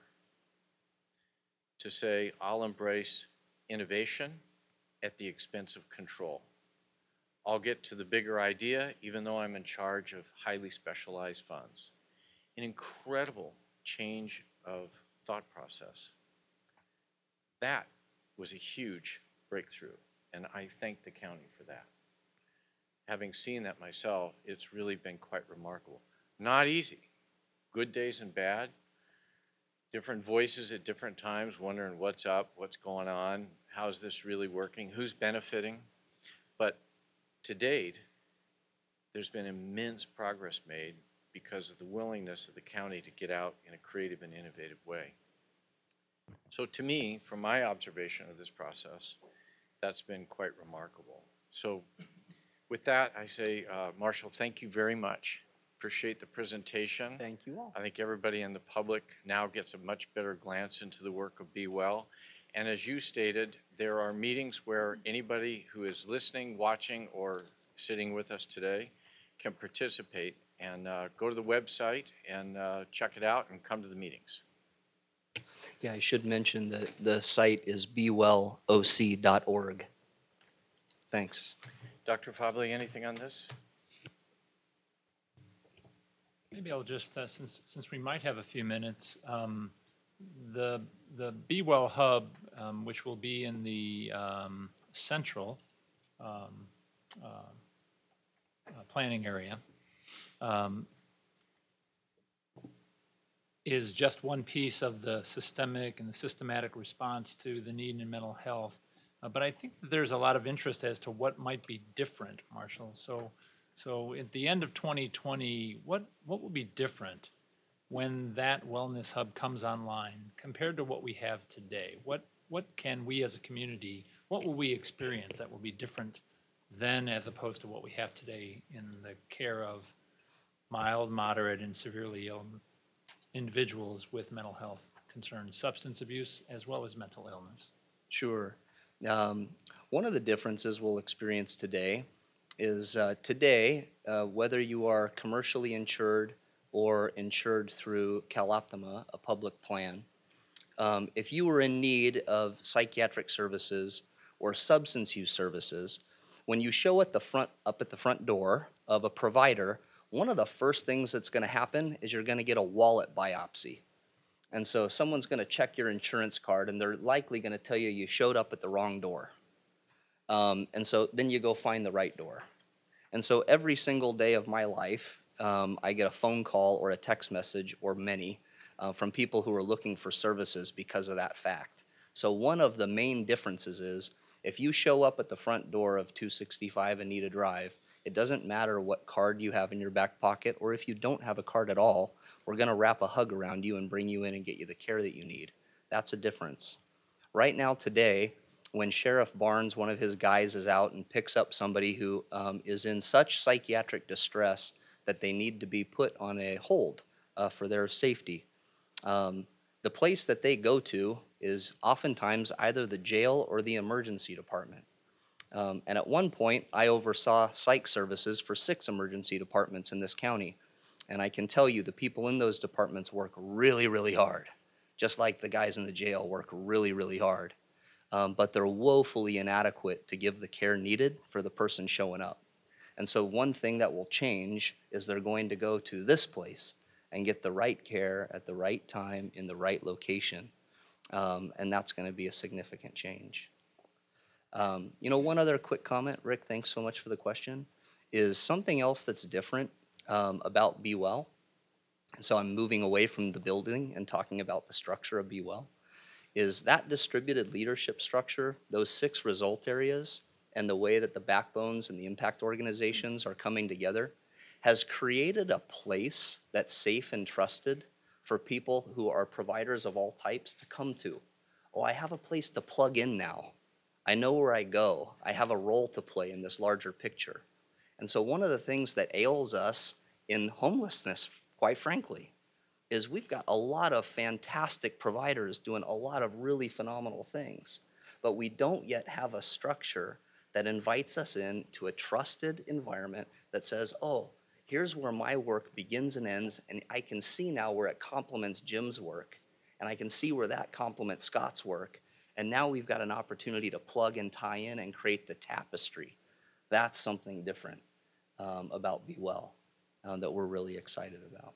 To say, I'll embrace innovation at the expense of control. I'll get to the bigger idea even though I'm in charge of highly specialized funds. An incredible change of thought process. That was a huge breakthrough, and I thank the county for that. Having seen that myself, it's really been quite remarkable. Not easy. Good days and bad. Different voices at different times wondering what's up, what's going on, how's this really working, who's benefiting. But to date, there's been immense progress made because of the willingness of the county to get out in a creative and innovative way. So to me, from my observation of this process, that's been quite remarkable. So with that, I say, Marshall, thank you very much. Appreciate the presentation. Thank you all. I think everybody in the public now gets a much better glance into the work of Be Well. And as you stated, there are meetings where anybody who is listening, watching, or sitting with us today can participate and go to the website and check it out and come to the meetings. Yeah, I should mention that the site is beweloc.org. Thanks. Dr. Fabli, anything on this? Maybe I'll just, since we might have a few minutes, the Be Well Hub, which will be in the central planning area, is just one piece of the systemic and the systematic response to the need in mental health. But I think that there's a lot of interest as to what might be different, Marshall. So at the end of 2020, what will be different when that wellness hub comes online compared to what we have today? What can we as a community, what will we experience that will be different then as opposed to what we have today in the care of mild, moderate, and severely ill individuals with mental health concerns, substance abuse, as well as mental illness? Sure. One of the differences we'll experience today is today, whether you are commercially insured or insured through CalOptima, a public plan, if you were in need of psychiatric services or substance use services, when you show up at the front door of a provider, one of the first things that's going to happen is you're going to get a wallet biopsy. And so someone's going to check your insurance card, and they're likely going to tell you showed up at the wrong door. And so then you go find the right door. And so every single day of my life, I get a phone call or a text message or many from people who are looking for services because of that fact. So one of the main differences is if you show up at the front door of 265 Anita Drive, it doesn't matter what card you have in your back pocket, or if you don't have a card at all, we're going to wrap a hug around you and bring you in and get you the care that you need. That's a difference. Right now, today, when Sheriff Barnes, one of his guys, is out and picks up somebody who is in such psychiatric distress that they need to be put on a hold for their safety, the place that they go to is oftentimes either the jail or the emergency department. And at one point, I oversaw psych services for 6 emergency departments in this county. And I can tell you the people in those departments work really, really hard, just like the guys in the jail work really, really hard. but they're woefully inadequate to give the care needed for the person showing up. And so one thing that will change is they're going to go to this place and get the right care at the right time in the right location. And that's going to be a significant change. One other quick comment, Rick, thanks so much for the question, is something else that's different about Be Well. So I'm moving away from the building and talking about the structure of Be Well, is that distributed leadership structure, those 6 result areas, and the way that the backbones and the impact organizations are coming together has created a place that's safe and trusted for people who are providers of all types to come to. Oh, I have a place to plug in now. I know where I go. I have a role to play in this larger picture. And so one of the things that ails us in homelessness, quite frankly, is we've got a lot of fantastic providers doing a lot of really phenomenal things, but we don't yet have a structure that invites us into a trusted environment that says, oh, here's where my work begins and ends, and I can see now where it complements Jim's work, and I can see where that complements Scott's work, and now we've got an opportunity to plug and tie in and create the tapestry. That's something different about Be Well that we're really excited about.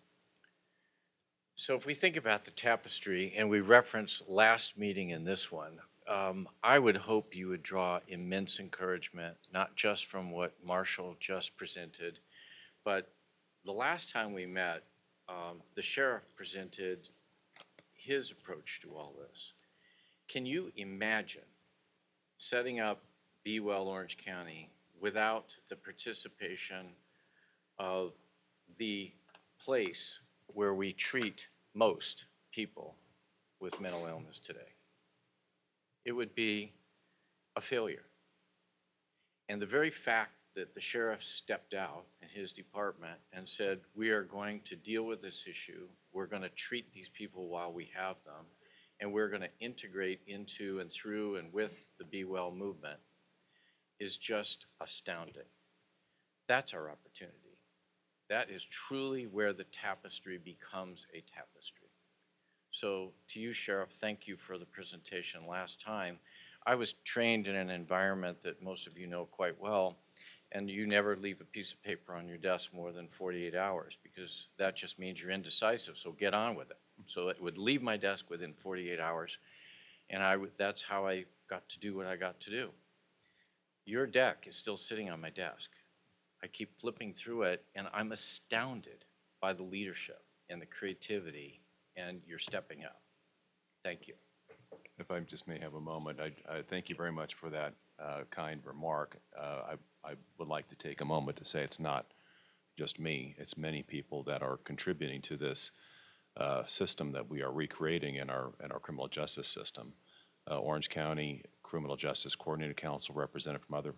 So if we think about the tapestry and we reference last meeting in this one, I would hope you would draw immense encouragement, not just from what Marshall just presented, but the last time we met, the sheriff presented his approach to all this. Can you imagine setting up Be Well Orange County without the participation of the place where we treat most people with mental illness today? It would be a failure. And the very fact that the sheriff stepped out in his department and said, we are going to deal with this issue, we're going to treat these people while we have them, and we're going to integrate into and through and with the Be Well movement, is just astounding. That's our opportunity. That is truly where the tapestry becomes a tapestry. So to you, Sheriff, thank you for the presentation last time. I was trained in an environment that most of you know quite well, and you never leave a piece of paper on your desk more than 48 hours because that just means you're indecisive, so get on with it. So it would leave my desk within 48 hours, and that's how I got to do what I got to do. Your deck is still sitting on my desk. I keep flipping through it, and I'm astounded by the leadership and the creativity, and you're stepping up. Thank you. If I just may have a moment, I thank you very much for that kind remark. I would like to take a moment to say it's not just me, it's many people that are contributing to this system that we are recreating in our criminal justice system. Orange County Criminal Justice Coordinating Council, represented from other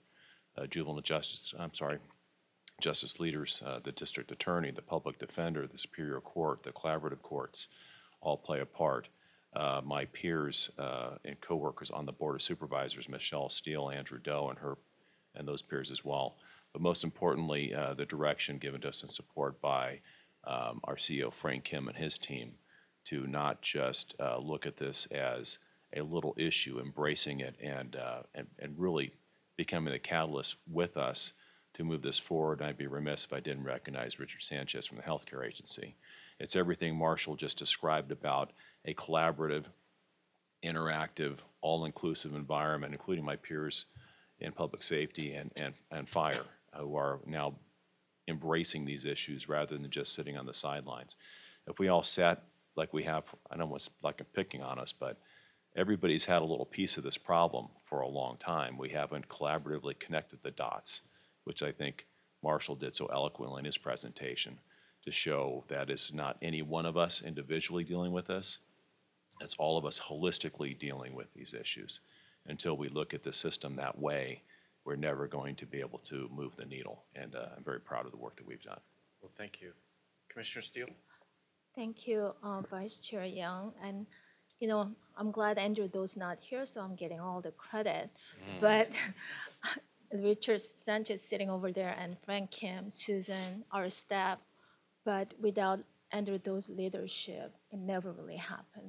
justice leaders, the district attorney, the public defender, the superior court, the collaborative courts, all play a part. My peers and coworkers on the Board of Supervisors, Michelle Steele, Andrew Doe, and those peers as well. But most importantly, the direction given to us in support by our CEO, Frank Kim, and his team to not just look at this as a little issue, embracing it and really becoming the catalyst with us to move this forward. And I'd be remiss if I didn't recognize Richard Sanchez from the Healthcare Agency. It's everything Marshall just described about a collaborative, interactive, all-inclusive environment, including my peers in public safety and fire, who are now embracing these issues rather than just sitting on the sidelines. If we all sat like we have, I know it's like I'm picking on us, but everybody's had a little piece of this problem for a long time. We haven't collaboratively connected the dots, which I think Marshall did so eloquently in his presentation, to show that it's not any one of us individually dealing with this, it's all of us holistically dealing with these issues. Until we look at the system that way, we're never going to be able to move the needle. And I'm very proud of the work that we've done. Well, thank you. Commissioner Steele? Thank you, Vice Chair Young. And, I'm glad Andrew Doe's not here, so I'm getting all the credit. But Richard Sanchez sitting over there, and Frank Kim, Susan, our staff. But without Andrew Doe's leadership, it never really happened.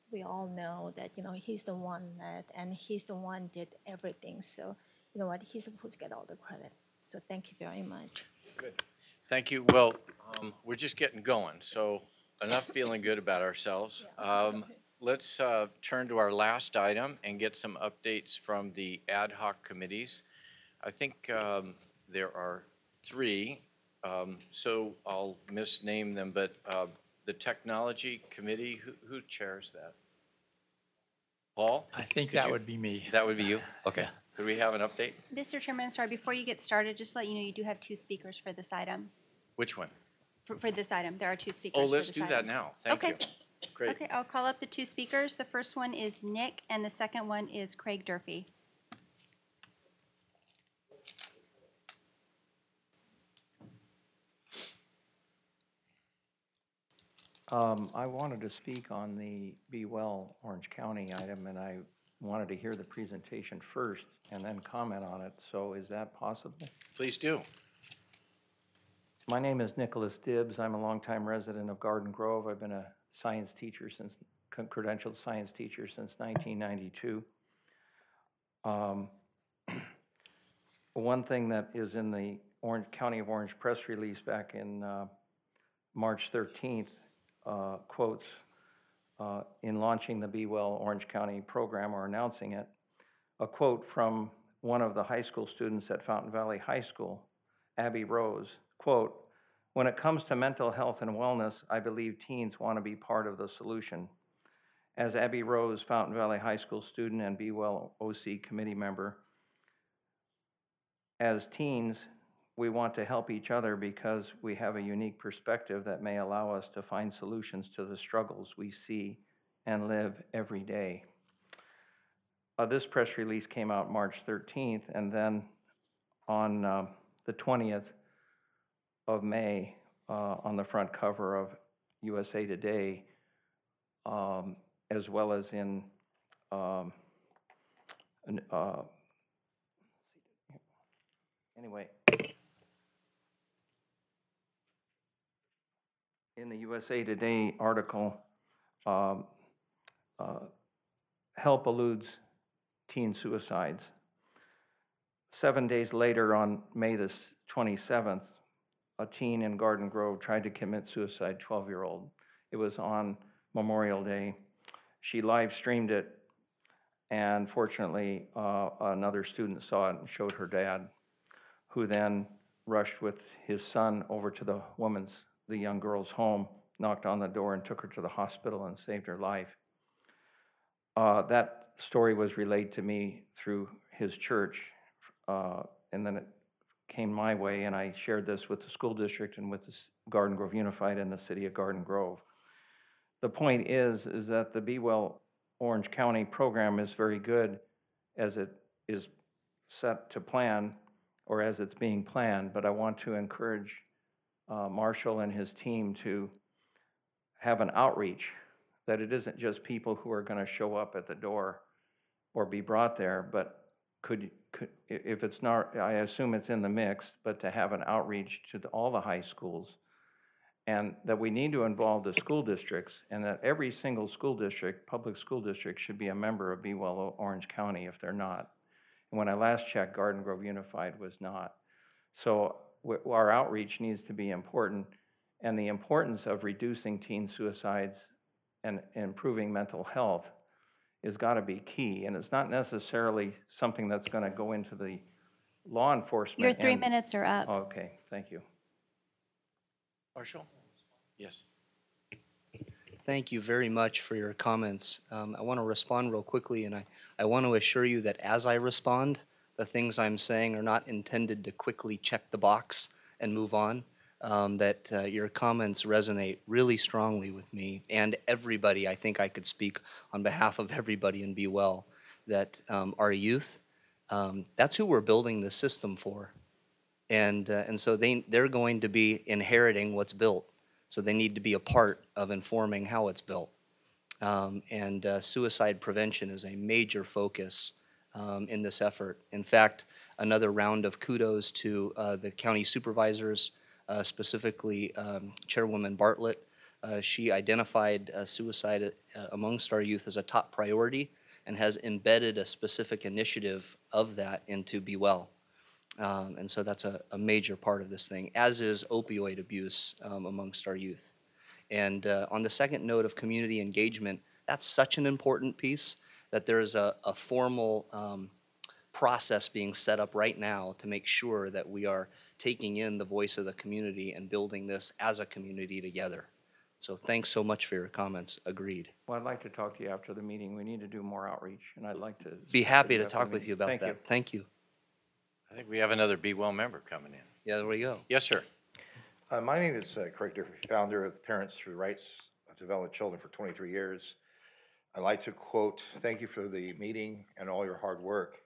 we all know that, he's the one and he's the one did everything. So, you know what, he's supposed to get all the credit. So thank you very much. Good. Thank you. Well, we're just getting going, so enough feeling good about ourselves. Let's turn to our last item and get some updates from the ad hoc committees. I think there are three, so I'll misname them, but the Technology Committee, who chairs that? Paul? I think Could that you- would be me. That would be you? Okay. Could we have an update? Mr. Chairman, sorry, before you get started, just to let you know, you do have 2 speakers for this item. Which one? For this item, there are 2 speakers Oh, for let's this do item. that now. Thank you. Okay. Great. Okay, I'll call up the 2 speakers. The first one is Nick, and the second one is Craig Durfee. I wanted to speak on the Be Well Orange County item, and I wanted to hear the presentation first and then comment on it. So is that possible? Please do. My name is Nicholas Dibbs. I'm a longtime resident of Garden Grove. I've been a science teacher since, credentialed science teacher since 1992. One thing that is in the County of Orange press release back in March 13th quotes in launching the Be Well Orange County program or announcing it, a quote from one of the high school students at Fountain Valley High School, Abby Rose, quote, "When it comes to mental health and wellness, I believe teens want to be part of the solution. As Abby Rose, Fountain Valley High School student and Be Well OC committee member, as teens, we want to help each other because we have a unique perspective that may allow us to find solutions to the struggles we see and live every day." This press release came out March 13th, and then on the 20th of May, on the front cover of USA Today, as well as in anyway, in the USA Today article, help eludes teen suicides. 7 days later, on May the 27th, a teen in Garden Grove tried to commit suicide, 12-year-old. It was on Memorial Day. She live streamed it, and fortunately, another student saw it and showed her dad, who then rushed with his son over to the young girl's home, knocked on the door and took her to the hospital and saved her life. That story was relayed to me through his church, and then it came my way, and I shared this with the school district and with the Garden Grove Unified and the city of Garden Grove. The point is that the Be Well Orange County program is very good as it is set to plan, or as it's being planned, but I want to encourage Marshall and his team to have an outreach, that it isn't just people who are going to show up at the door or be brought there, but could if it's not, I assume it's in the mix, but to have an outreach to all the high schools, and that we need to involve the school districts, and that every single school district, public school district, should be a member of Be Well Orange County if they're not. And when I last checked, Garden Grove Unified was not. So our outreach needs to be important, and the importance of reducing teen suicides and improving mental health is got to be key. And it's not necessarily something that's going to go into the law enforcement. Your 3 minutes are up. Okay, thank you. Marshall? Yes. Thank you very much for your comments. I want to respond real quickly, and I want to assure you that as I respond, the things I'm saying are not intended to quickly check the box and move on. That your comments resonate really strongly with me and everybody. I think I could speak on behalf of everybody in Be Well, that our youth, that's who we're building the system for. And so they're going to be inheriting what's built. So they need to be a part of informing how it's built. Suicide prevention is a major focus in this effort. In fact, another round of kudos to the county supervisors, specifically Chairwoman Bartlett, She identified suicide amongst our youth as a top priority and has embedded a specific initiative of that into Be Well. And so that's a major part of this thing, as is opioid abuse amongst our youth. And on the second note of community engagement, that's such an important piece that there's a formal process being set up right now to make sure that we are taking in the voice of the community and building this as a community together. So thanks so much for your comments. Agreed. Well, I'd like to talk to you after the meeting. We need to do more outreach, and I'd like to. Be speak happy to after the talk with meeting. you about Thank that. you. Thank you. I think we have another Be Well member coming in. Yeah, there we go. Yes, sir. My name is Craig Diffie, founder of Parents for the Rights of Developed Children for 23 years. I'd like to quote, "Thank you for the meeting and all your hard work."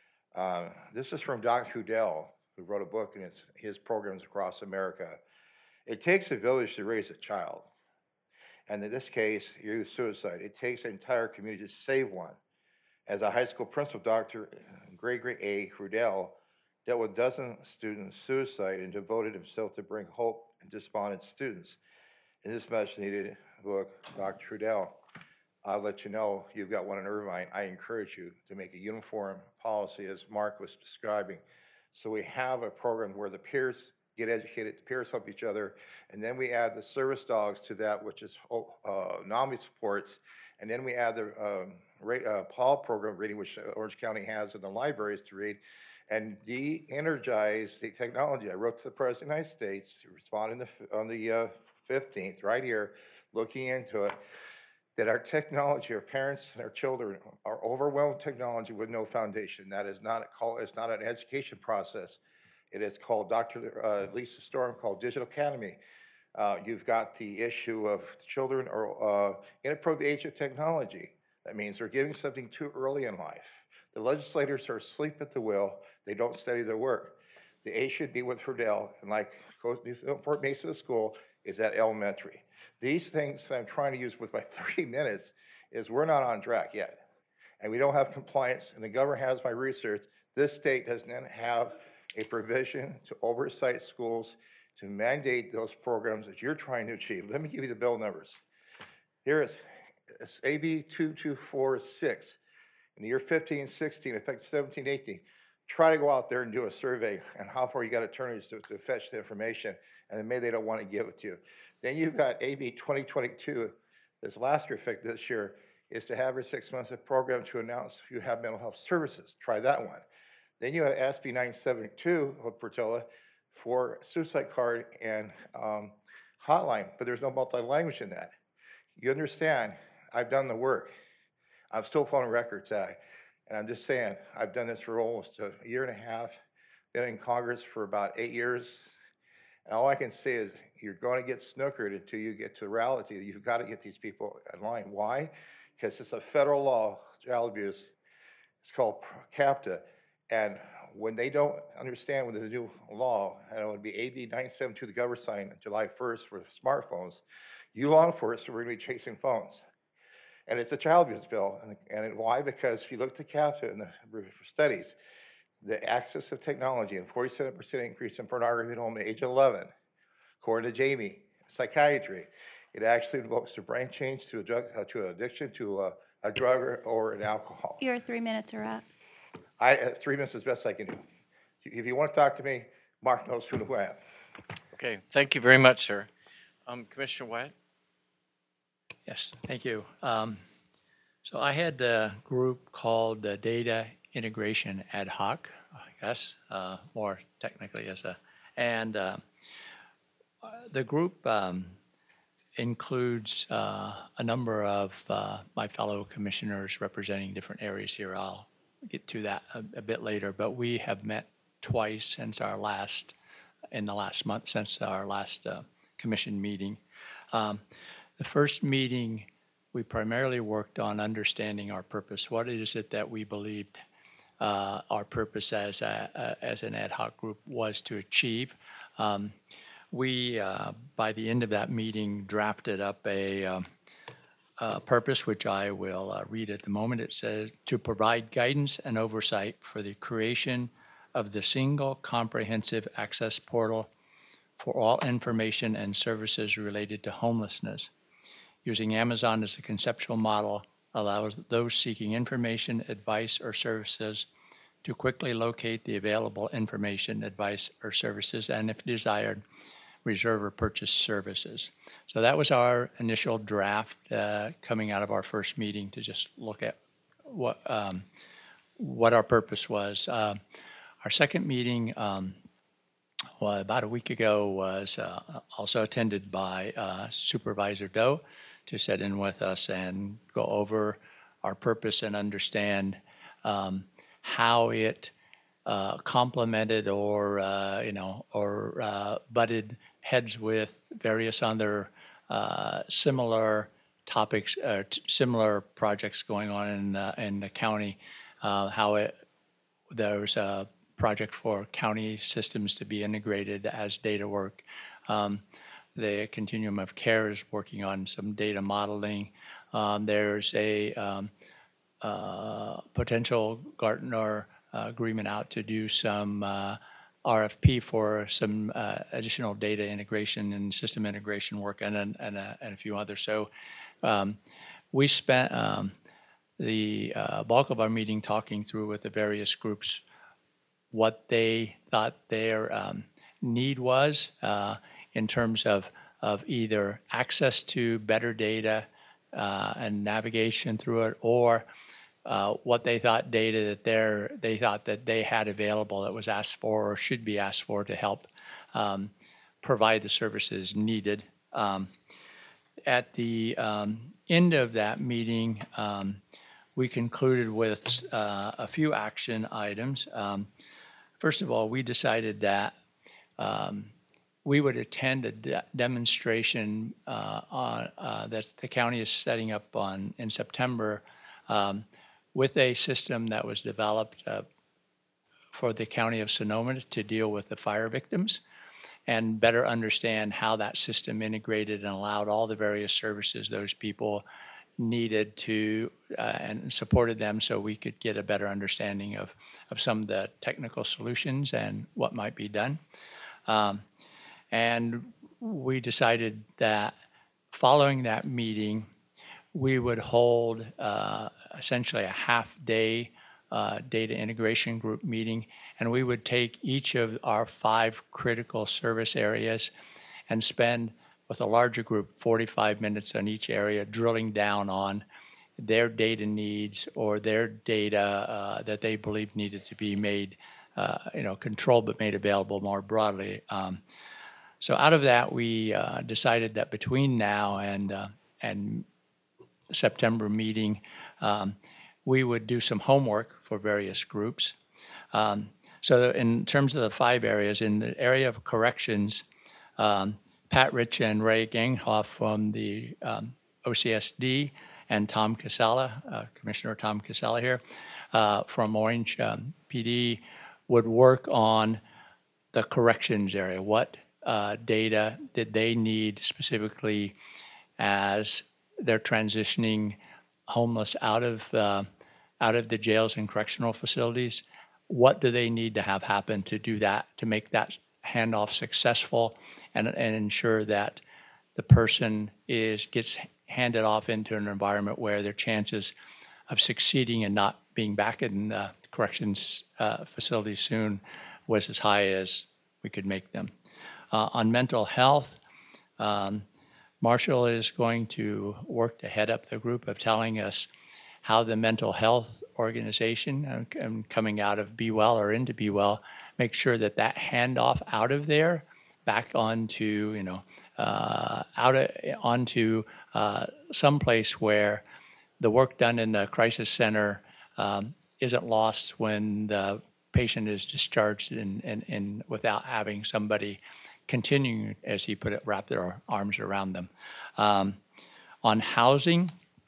This is from Dr. Hudell, who wrote a book, and it's his programs across America. It takes a village to raise a child. And in this case, youth suicide. It takes an entire community to save one. As a high school principal, Dr. Gregory A. Hudell dealt with dozens of students' suicide and devoted himself to bring hope and despondent students. In this much needed book, Dr. Hudell, I'll let you know you've got one in Irvine. I encourage you to make a uniform policy, as Mark was describing. So we have a program where the peers get educated, the peers help each other, and then we add the service dogs to that, which is NAMI supports, and then we add the Paul program reading, which Orange County has in the libraries to read, and de-energize the technology. I wrote to the President of the United States, he responded on the 15th, right here, looking into it, that our technology, our parents and our children are overwhelmed with technology with no foundation. That is not it's not an education process. It is called Dr. Lisa Storm called Digital Academy. You've got the issue of children are in appropriate age of technology. That means they're giving something too early in life. The legislators are asleep at the wheel. They don't study their work. The A should be with Hurdell, and like Newport Mesa School is at elementary. These things that I'm trying to use with my 3 minutes is we're not on track yet. And we don't have compliance, and the governor has my research. This state doesn't have a provision to oversight schools to mandate those programs that you're trying to achieve. Let me give you the bill numbers. Here is AB 2246. In the year 15, 16, effective 17, 18, try to go out there and do a survey on how far you got attorneys to fetch the information, and then maybe they don't want to give it to you. Then you've got AB 2022, this last year, effect this year, is to have every 6 months a program to announce if you have mental health services. Try that one. Then you have SB 972 of Portola for suicide card and hotline, but there's no multi-language in that. You understand, I've done the work. I'm still pulling records out. And I'm just saying, I've done this for almost a year and a half, been in Congress for about 8 years. And all I can say is you're going to get snookered until you get to reality. You've got to get these people in line. Why? Because it's a federal law, child abuse. It's called CAPTA. And when they don't understand with the new law, and it would be AB 972, the governor signed on July 1st for smartphones, you law enforcement are going to be chasing phones. And it's a child abuse bill. And why? Because if you look at the CAPTA and the studies, the access of technology and 47% increase in pornography at home at age 11, according to Jamie, psychiatry, it actually invokes the brain change to a drug, to an addiction to a drug or an alcohol. Your 3 minutes are up. 3 minutes is the best I can do. If you want to talk to me, Mark knows who I am. Okay, thank you very much, sir. Commissioner Wyatt? Yes, thank you. So I had a group called Data Integration Ad Hoc, I guess, more technically and the group includes a number of my fellow commissioners representing different areas here. I'll get to that a bit later, but we have met twice since our last, in the last month, since our last commission meeting. The first meeting, we primarily worked on understanding our purpose. What is it that we believed our purpose as an ad hoc group was to achieve? We, by the end of that meeting, drafted up a purpose, which I will read at the moment. It says, to provide guidance and oversight for the creation of the single comprehensive access portal for all information and services related to homelessness. Using Amazon as a conceptual model allows those seeking information, advice, or services to quickly locate the available information, advice, or services, and if desired, reserve or purchase services. So that was our initial draft coming out of our first meeting to just look at what our purpose was. Our second meeting, well, about a week ago, was also attended by Supervisor Doe to sit in with us and go over our purpose and understand how it complemented or butted heads with various other similar topics, similar projects going on in the county. There's a project for county systems to be integrated as data work. The Continuum of Care is working on some data modeling. There's a potential Gartner agreement out to do some RFP for some additional data integration and system integration work, and a few others. So we spent the bulk of our meeting talking through with the various groups what they thought their need was in terms of either access to better data and navigation through it, or what they thought data that they thought that they had available that was asked for or should be asked for to help provide the services needed. At the end of that meeting, we concluded with a few action items. First of all, we decided that we would attend a demonstration that the county is setting up in September with a system that was developed for the county of Sonoma to deal with the fire victims and better understand how that system integrated and allowed all the various services those people needed to and supported them, so we could get a better understanding of some of the technical solutions and what might be done. And we decided that following that meeting, we would hold essentially a half-day data integration group meeting, and we would take each of our 5 critical service areas and spend, with a larger group, 45 minutes on each area, drilling down on their data needs or their data that they believed needed to be made, controlled but made available more broadly. So out of that, we decided that between now and September meeting, we would do some homework for various groups. So in terms of the 5 areas, in the area of corrections, Pat Rich and Ray Ganghoff from the OCSD and Tom Casella, Commissioner Tom Casella here, from Orange PD, would work on the corrections area. What data did they need specifically as they're transitioning homeless out of the jails and correctional facilities? What do they need to have happen to do that, to make that handoff successful and ensure that the person gets handed off into an environment where their chances of succeeding and not being back in the corrections facility soon was as high as we could make them. On mental health, Marshall is going to work to head up the group of telling us how the mental health organization coming out of Be Well or into Be Well, make sure that handoff out of there back onto, onto someplace where the work done in the crisis center isn't lost when the patient is discharged and without having somebody continuing, as he put it, wrap their arms around them. On housing,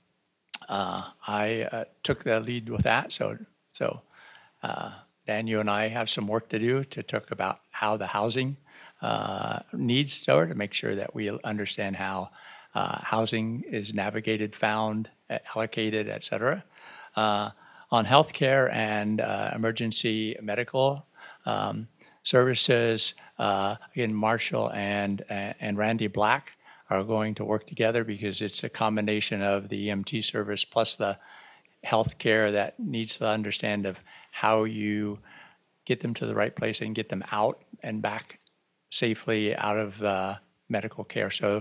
I took the lead with that. So Dan, you and I have some work to do to talk about how the housing needs are, to make sure that we understand how housing is navigated, found, allocated, et cetera. On healthcare and emergency medical, services. Again, Marshall and Randy Black are going to work together because it's a combination of the EMT service plus the healthcare that needs to understand of how you get them to the right place and get them out and back safely out of medical care. So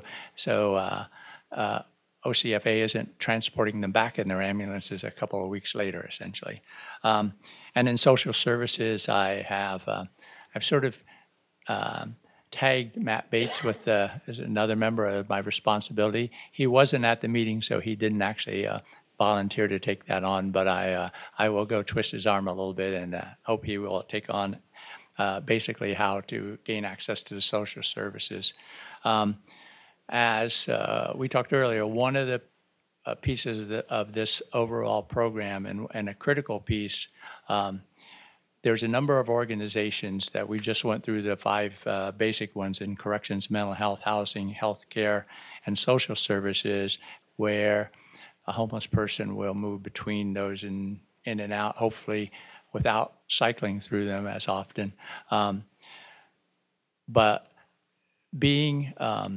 OCFA isn't transporting them back in their ambulances a couple of weeks later, essentially. And in social services, I've sort of tagged Matt Bates with as another member of my responsibility. He wasn't at the meeting, so he didn't actually volunteer to take that on, but I will go twist his arm a little bit and hope he will take on basically how to gain access to the social services. As we talked earlier, one of the pieces of this overall program and a critical piece, there's a number of organizations that we just went through the 5 basic ones in corrections, mental health, housing, healthcare, and social services, where a homeless person will move between those in and out, hopefully without cycling through them as often. But being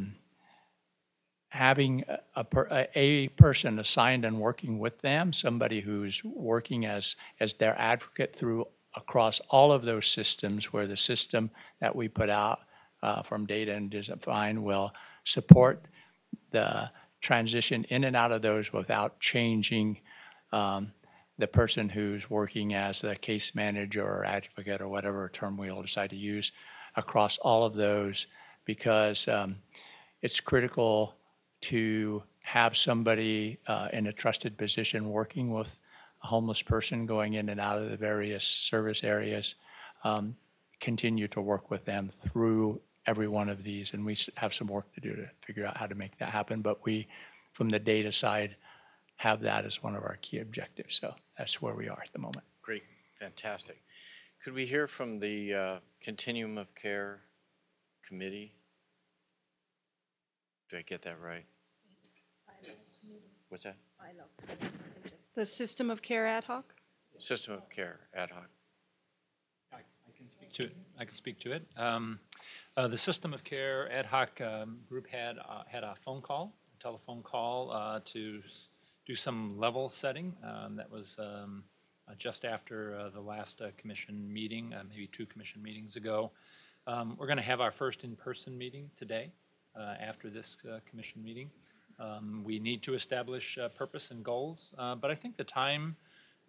having a person assigned and working with them, somebody who's working as their advocate through across all of those systems, where the system that we put out from Data and Design will support the transition in and out of those without changing the person who's working as the case manager or advocate or whatever term we'll decide to use across all of those, because it's critical to have somebody in a trusted position working with a homeless person going in and out of the various service areas, continue to work with them through every one of these. And we have some work to do to figure out how to make that happen. But we, from the data side, have that as one of our key objectives. So that's where we are at the moment. Great, fantastic. Could we hear from the Continuum of Care Committee? Did I get that right? What's that? The System of Care Ad Hoc? System of Care Ad Hoc. I can speak to it. The System of Care Ad Hoc group had a telephone call to do some level setting. That was just after the last commission meeting, maybe 2 commission meetings ago. We're going to have our first in-person meeting today after this commission meeting. We need to establish purpose and goals, but I think the time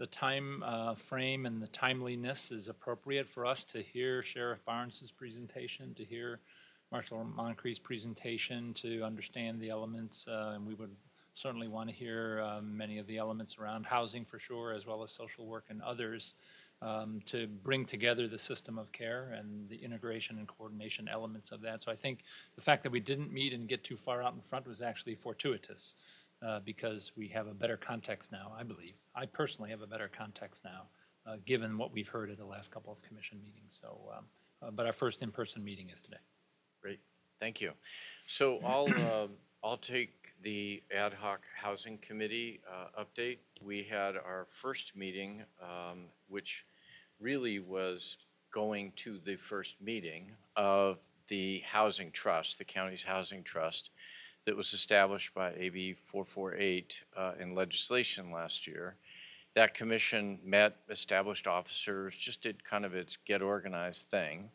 frame and the timeliness is appropriate for us to hear Sheriff Barnes's presentation, to hear Marshal Moncrief's presentation, to understand the elements, and we would certainly want to hear many of the elements around housing for sure, as well as social work and others, to bring together the system of care and the integration and coordination elements of that. So I think the fact that we didn't meet and get too far out in front was actually fortuitous, because we have a better context now, I believe. I personally have a better context now, given what we've heard at the last couple of commission meetings. So, but our first in-person meeting is today. Great, thank you. So I'll take the Ad Hoc Housing Committee update. We had our first meeting, which really was going to the first meeting of the Housing Trust, the county's Housing Trust, that was established by AB 448 in legislation last year. That commission met, established officers, just did kind of its get organized thing.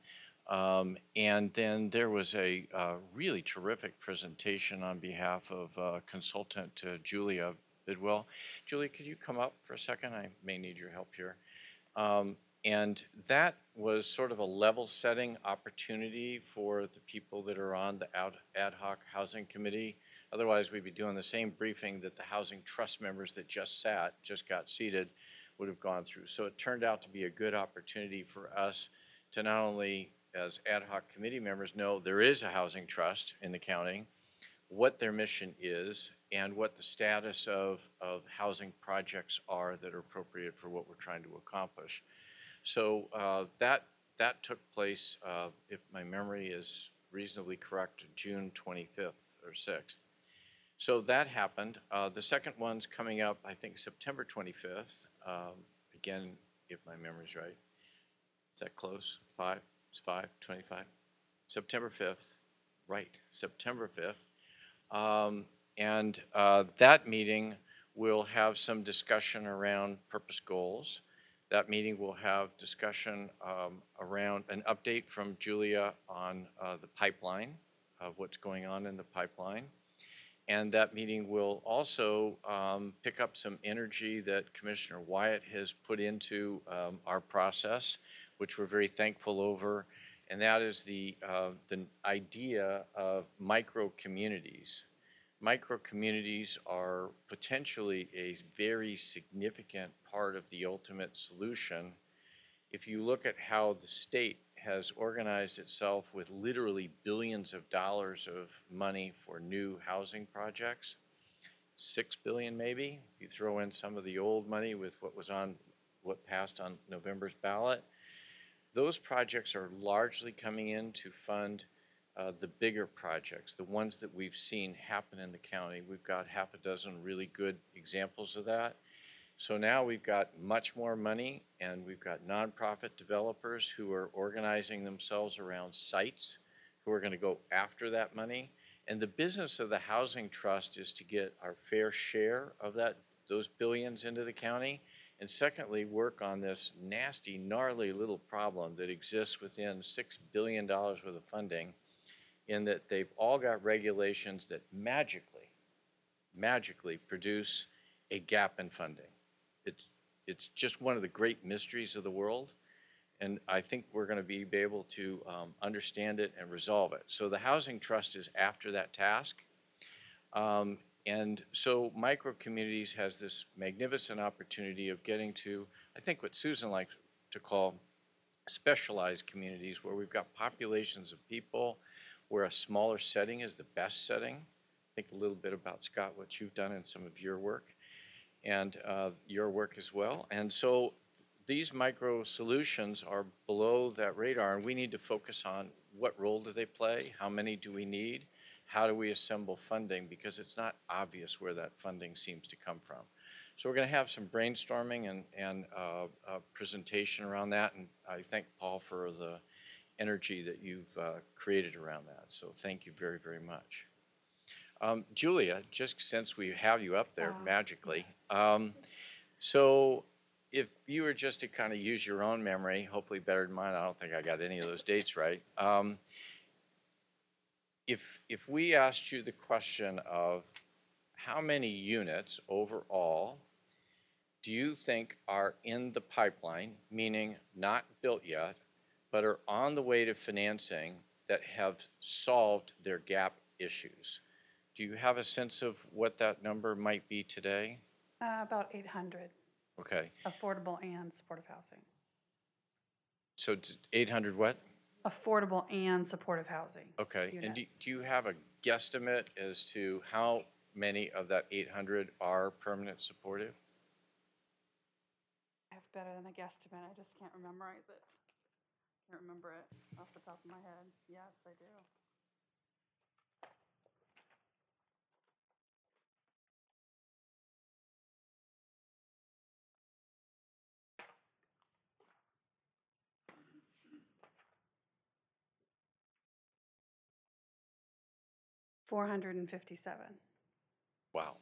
And then there was a really terrific presentation on behalf of consultant Julia Bidwell. Julia, could you come up for a second? I may need your help here. And that was sort of a level setting opportunity for the people that are on the Ad Hoc Housing Committee. Otherwise, we'd be doing the same briefing that the Housing Trust members that just got seated, would have gone through. So it turned out to be a good opportunity for us to not only, as Ad Hoc Committee members, know there is a housing trust in the county, what their mission is, and what the status of housing projects are that are appropriate for what we're trying to accomplish. So that took place, if my memory is reasonably correct, June 25th or 6th. So that happened. The second one's coming up, I think, September 25th. Again, if my memory's right. Is that close? 5? It's 5/25, September 5th, right, September 5th. And that meeting will have some discussion around purpose goals. That meeting will have discussion around an update from Julia on the pipeline, of what's going on in the pipeline. And that meeting will also pick up some energy that Commissioner Wyatt has put into our process, which we're very thankful over. And that is the idea of micro communities. Micro communities are potentially a very significant part of the ultimate solution. If you look at how the state has organized itself with literally billions of dollars of money for new housing projects, 6 billion maybe, if you throw in some of the old money with what passed on November's ballot, those projects are largely coming in to fund the bigger projects, the ones that we've seen happen in the county. We've got half a dozen really good examples of that. So now we've got much more money, and we've got nonprofit developers who are organizing themselves around sites who are going to go after that money. And the business of the Housing Trust is to get our fair share of those billions into the county. And secondly, work on this nasty, gnarly little problem that exists within $6 billion worth of funding, in that they've all got regulations that magically produce a gap in funding. It's just one of the great mysteries of the world, and I think we're going to be able to understand it and resolve it. So the Housing Trust is after that task. And so micro communities has this magnificent opportunity of getting to, I think, what Susan likes to call specialized communities, where we've got populations of people where a smaller setting is the best setting. Think a little bit about, Scott, what you've done in some of your work, and your work as well. And so these micro solutions are below that radar, and we need to focus on what role do they play, how many do we need, how do we assemble funding, because it's not obvious where that funding seems to come from. So we're going to have some brainstorming and a presentation around that, and I thank Paul for the energy that you've created around that. So thank you very, very much. Julia, just since we have you up there magically, so if you were just to kind of use your own memory, hopefully better than mine, I don't think I got any of those dates right. If we asked you the question of how many units overall do you think are in the pipeline, meaning not built yet, but are on the way to financing, that have solved their gap issues? Do you have a sense of what that number might be today? About 800. Okay. Affordable and supportive housing. So it's 800 what? Affordable and supportive housing. Okay. Units. And do you have a guesstimate as to how many of that 800 are permanent supportive? I have better than a guesstimate. I just can't memorize it. Can't remember it off the top of my head. Yes, I do. $457. Wow.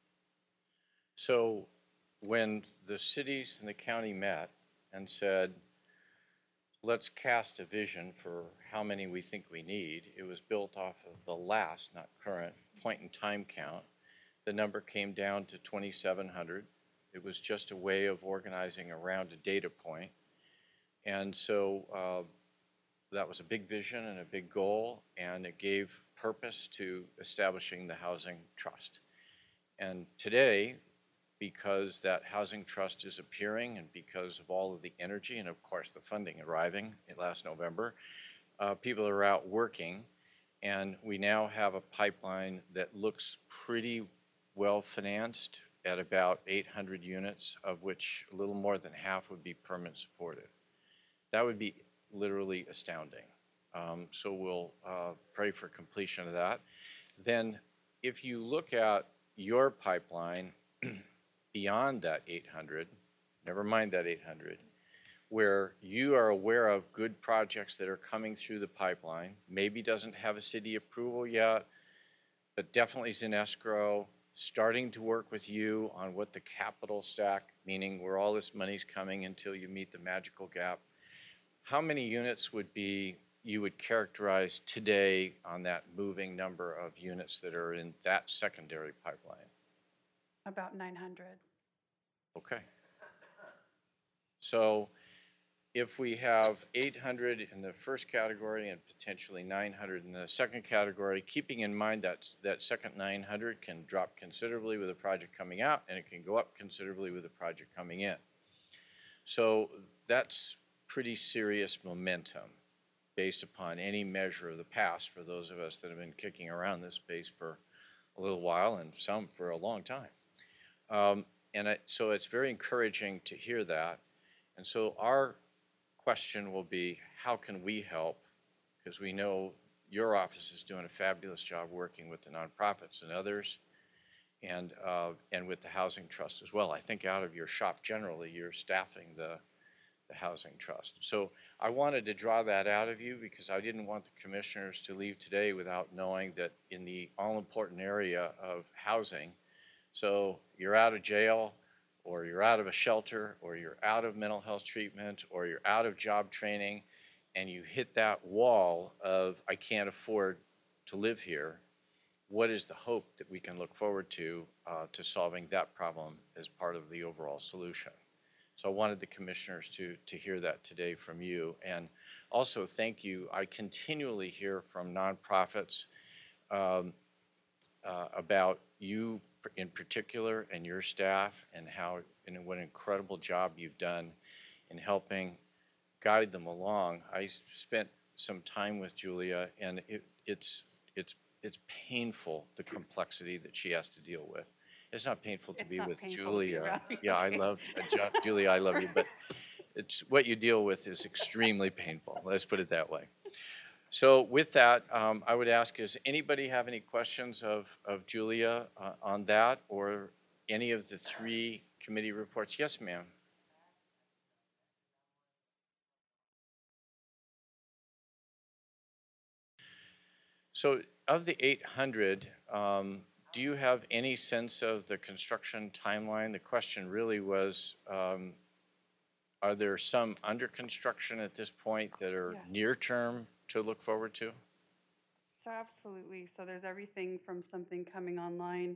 So when the cities and the county met and said, let's cast a vision for how many we think we need, it was built off of the last, not current, point in time count. The number came down to 2,700. It was just a way of organizing around a data point. And so that was a big vision and a big goal, and it gave purpose to establishing the Housing Trust. And today, because that Housing Trust is appearing, and because of all of the energy and of course the funding arriving last November, people are out working, and we now have a pipeline that looks pretty well financed at about 800 units, of which a little more than half would be permanent supportive. That would be literally astounding. So we'll pray for completion of that. Then if you look at your pipeline beyond that 800, never mind that 800, where you are aware of good projects that are coming through the pipeline, maybe doesn't have a city approval yet, but definitely is in escrow, starting to work with you on what the capital stack, meaning where all this money's coming until you meet the magical gap. How many units would be, you would characterize today on that moving number of units that are in that secondary pipeline? About 900. Okay. So if we have 800 in the first category and potentially 900 in the second category, keeping in mind that that second 900 can drop considerably with a project coming out, and it can go up considerably with a project coming in. So that's pretty serious momentum based upon any measure of the past for those of us that have been kicking around this space for a little while and some for a long time. So it's very encouraging to hear that. And so our question will be, how can we help? Because we know your office is doing a fabulous job working with the nonprofits and others, and with the Housing Trust as well. I think out of your shop generally, you're staffing the Housing Trust. So I wanted to draw that out of you because I didn't want the commissioners to leave today without knowing that in the all-important area of housing, so you're out of jail, or you're out of a shelter, or you're out of mental health treatment, or you're out of job training, and you hit that wall of, I can't afford to live here, what is the hope that we can look forward to solving that problem as part of the overall solution? So I wanted the commissioners to hear that today from you. And also thank you. I continually hear from nonprofits about you in particular and your staff, and how and what an incredible job you've done in helping guide them along. I spent some time with Julia, and it's painful, the complexity that she has to deal with. It's not painful to It's be not with painful to be Julia. around you, Yeah, okay. I love Julia. I love you, but it's what you deal with is extremely painful. Let's put it that way. So with that, I would ask, does anybody have any questions of Julia on that or any of the three committee reports? Yes, ma'am. So of the 800, do you have any sense of the construction timeline? The question really was, are there some under construction at this point that are Yes. near term to look forward to? So absolutely. So there's everything from something coming online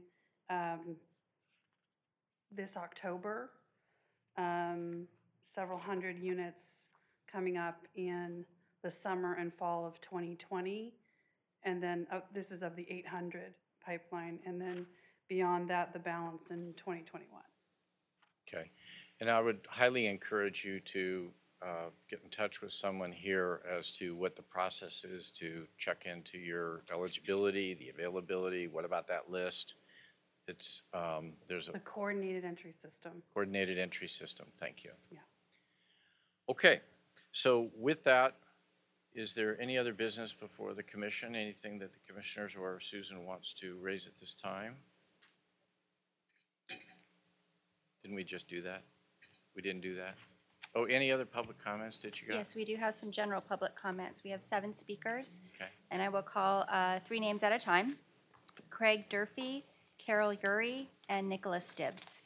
this October, several hundred units coming up in the summer and fall of 2020. And then this is of the 800 pipeline. And then beyond that, the balance in 2021. Okay. And I would highly encourage you to get in touch with someone here as to what the process is to check into your eligibility, the availability. What about that list? It's there's a The coordinated entry system. coordinated entry system. Thank you. Yeah. Okay. So with that, is there any other business before the commission? Anything that the commissioners or Susan wants to raise at this time? Didn't we just do that? We didn't do that? Oh, any other public comments that you got? Yes, we do have some general public comments. We have 7 speakers, Okay. and I will call 3 names at a time. Craig Durfee, Carol Uri, and Nicholas Stibbs.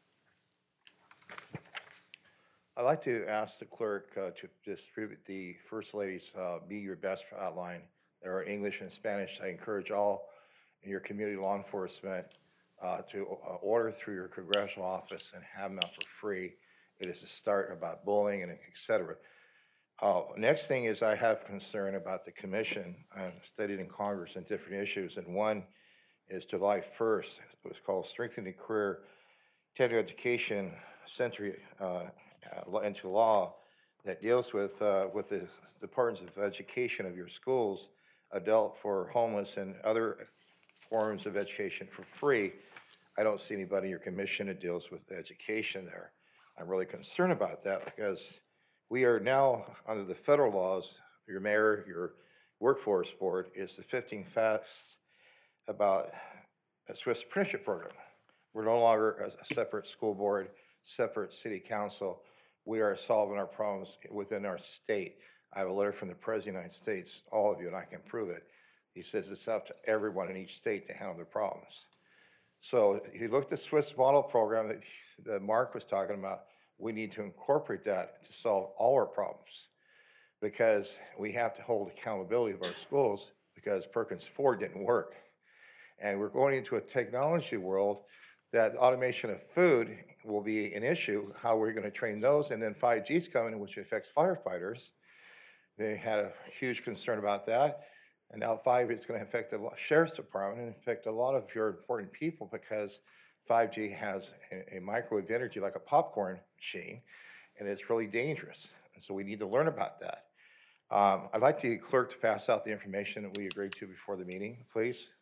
I'd like to ask the clerk to distribute the First Lady's Be Your Best outline. There are English and Spanish. I encourage all in your community law enforcement to order through your congressional office and have them out for free. It is a start about bullying and et cetera. Next thing is I have concern about the commission. I've studied in Congress on different issues, and one is July 1st. It was called Strengthening Career Technical Education Century into Law, that deals with the Departments of Education of your schools, adult for homeless and other forms of education for free. I don't see anybody in your commission that deals with education there. I'm really concerned about that because we are now, under the federal laws, your mayor, your workforce board is the 15 facts about a Swiss apprenticeship program. We're no longer a separate school board, separate city council. we are solving our problems within our state. I have a letter from the President of the United States, all of you, and I can prove it. He says it's up to everyone in each state to handle their problems. So if you look at the Swiss model program that Mark was talking about, we need to incorporate that to solve all our problems, because we have to hold accountability of our schools, because Perkins 4 didn't work. And we're going into a technology world that automation of food will be an issue, how we're going to train those. And then 5G is coming, which affects firefighters. They had a huge concern about that. And now 5G is going to affect the sheriff's department and affect a lot of your important people, because 5G has a microwave energy like a popcorn machine, and it's really dangerous. And so we need to learn about that. I'd like the clerk to pass out the information that we agreed to before the meeting, please.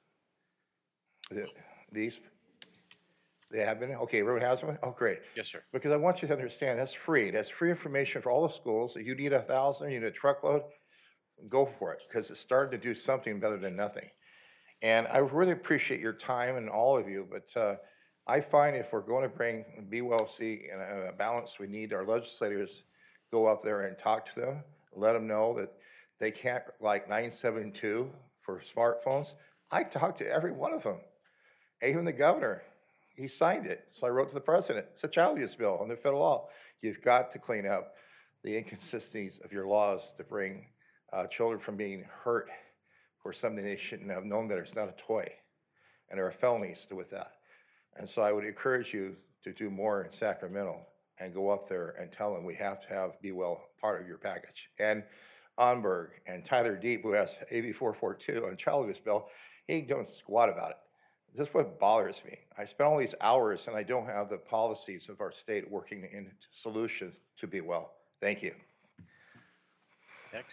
These, they have been, okay, everyone has one? Oh, great. Yes, sir. Because I want you to understand, that's free. That's free information for all the schools. If you need 1,000, you need a truckload, go for it, because it's starting to do something better than nothing. And I really appreciate your time and all of you, but I find if we're going to bring BWellC in a balance, we need our legislators go up there and talk to them, let them know that they can't, like 972 for smartphones. I talked to every one of them, even the governor. He signed it, so I wrote to the president. It's a child abuse bill under federal law. You've got to clean up the inconsistencies of your laws to bring children from being hurt for something they shouldn't have known better. It's not a toy, and there are felonies with that. And so I would encourage you to do more in Sacramento and go up there and tell them we have to have Be Well part of your package. And Onberg and Tyler Deep, who has AB 442 on child abuse bill, he ain't doing squat about it. This is what bothers me. I spent all these hours and I don't have the policies of our state working into solutions to Be Well. Thank you. Next.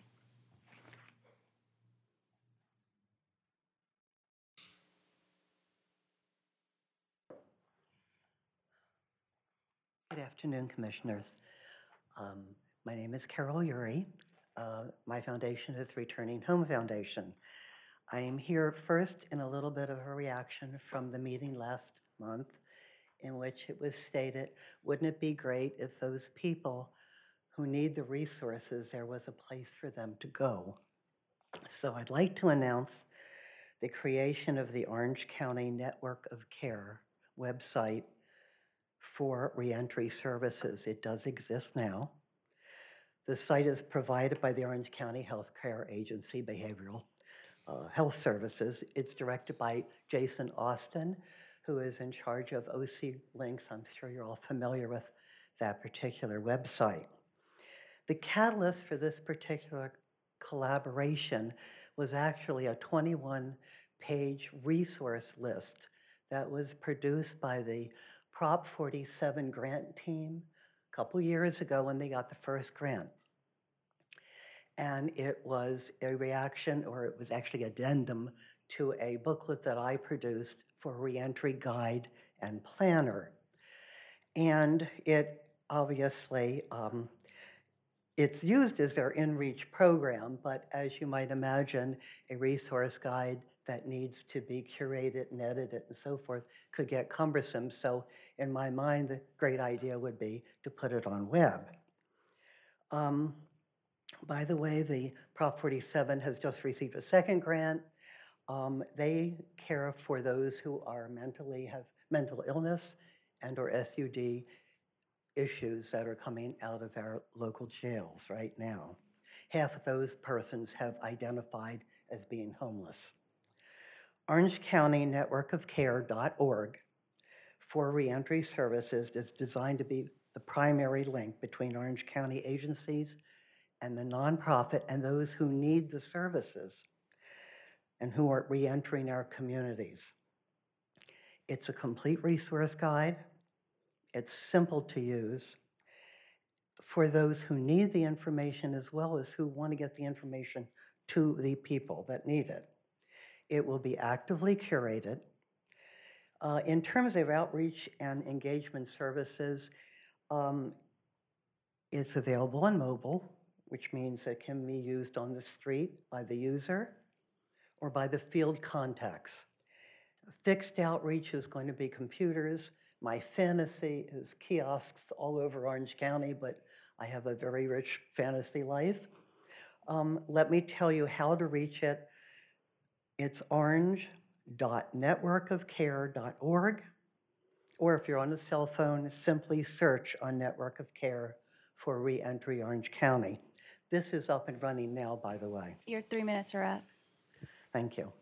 Good afternoon, Commissioners. My name is Carol Uri. My foundation is Returning Home Foundation. I am here first in a little bit of a reaction from the meeting last month, in which it was stated, wouldn't it be great if those people who need the resources, there was a place for them to go? So I'd like to announce the creation of the Orange County Network of Care website for reentry services. It does exist now. The site is provided by the Orange County Health Care Agency Behavioral Health Services. It's directed by Jason Austin, who is in charge of OC Links. I'm sure you're all familiar with that particular website. The catalyst for this particular collaboration was actually a 21-page resource list that was produced by the Prop 47 grant team a couple years ago when they got the first grant. And it was a reaction, or it was actually addendum to a booklet that I produced for Reentry Guide and Planner. And it obviously, it's used as their in-reach program, but as you might imagine, a resource guide that needs to be curated and edited and so forth could get cumbersome. So in my mind, the great idea would be to put it on web. By the way, the Prop 47 has just received a second grant. They care for those who are have mental illness and or SUD issues that are coming out of our local jails right now. Half of those persons have identified as being homeless. Orange County Network of Care.org for reentry services is designed to be the primary link between Orange County agencies and the nonprofit and those who need the services and who are reentering our communities. It's a complete resource guide. It's simple to use for those who need the information as well as who want to get the information to the people that need it. It will be actively curated. In terms of outreach and engagement services, it's available on mobile, which means it can be used on the street by the user or by the field contacts. Fixed outreach is going to be computers My fantasy is kiosks all over Orange County, but I have a very rich fantasy life. Let me tell you how to reach it. It's orange.networkofcare.org, or if you're on a cell phone, simply search on Network of Care for Reentry Orange County. This is up and running now, by the way. Your 3 minutes are up. Thank you.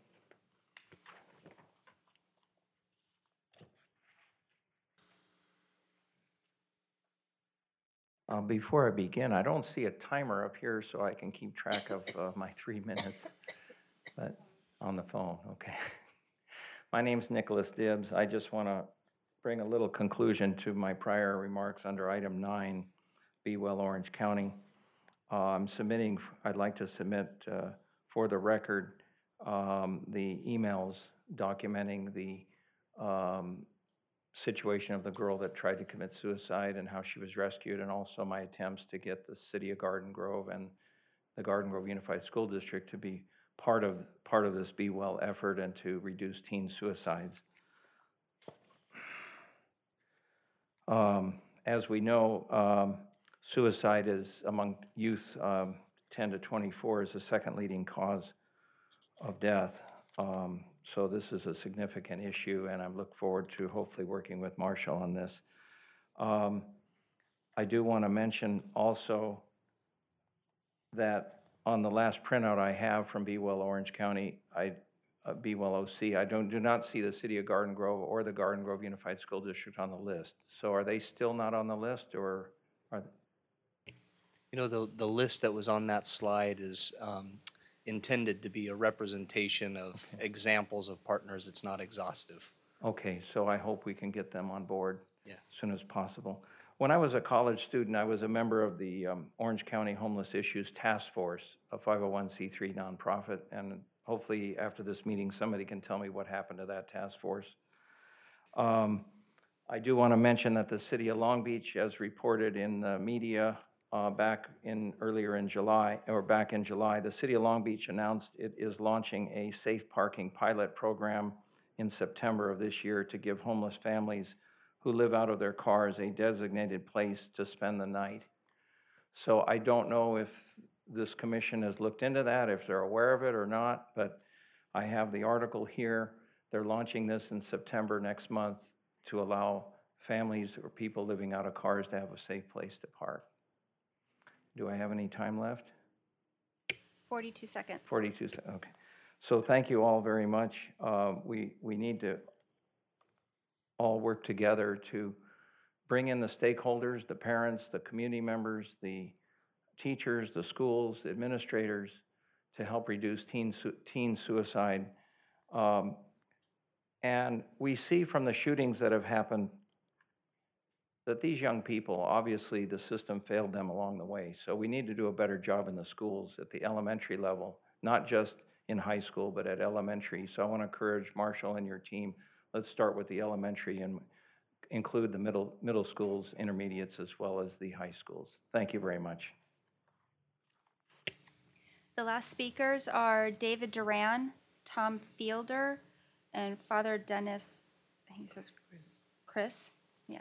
Before I begin, I don't see a timer up here so I can keep track of my 3 minutes, but on the phone, okay. My name's Nicholas Dibbs. I just want to bring a little conclusion to my prior remarks under item 9, Be Well Orange County. I'd like to submit for the record the emails documenting the situation of the girl that tried to commit suicide and how she was rescued, and also my attempts to get the city of Garden Grove and the Garden Grove Unified School District to be part of this Be Well effort and to reduce teen suicides. As we know, suicide is among youth 10 to 24 is the second leading cause of death. So this is a significant issue, and I look forward to hopefully working with Marshall on this. I do want to mention also that on the last printout I have from Be Well Orange County, Be Well OC, I do not see the city of Garden Grove or the Garden Grove Unified School District on the list. So are they still not on the list, or are they? You know, the list that was on that slide is intended to be a representation of examples of partners. It's not exhaustive. Okay, so I hope we can get them on board Yeah. as soon as possible. When I was a college student, I was a member of the Orange County Homeless Issues Task Force, a 501c3 nonprofit, and hopefully after this meeting, somebody can tell me what happened to that task force. I do want to mention that the city of Long Beach, as reported in the media back in July, the city of Long Beach announced it is launching a safe parking pilot program in September of this year to give homeless families who live out of their cars a designated place to spend the night. So I don't know if this commission has looked into that, if they're aware of it or not, but I have the article here. They're launching this in September next month to allow families or people living out of cars to have a safe place to park. Do I have any time left? 42 seconds. 42 seconds, okay. So thank you all very much. We need to all work together to bring in the stakeholders, the parents, the community members, the teachers, the schools, the administrators, to help reduce teen suicide. And we see from the shootings that have happened that these young people, obviously the system failed them along the way. So we need to do a better job in the schools at the elementary level, not just in high school, but at elementary. So I want to encourage Marshall and your team, let's start with the elementary and include the middle schools, intermediates, as well as the high schools. Thank you very much. The last speakers are David Duran, Tom Fielder, and Father Dennis, I think it says Chris. Yeah.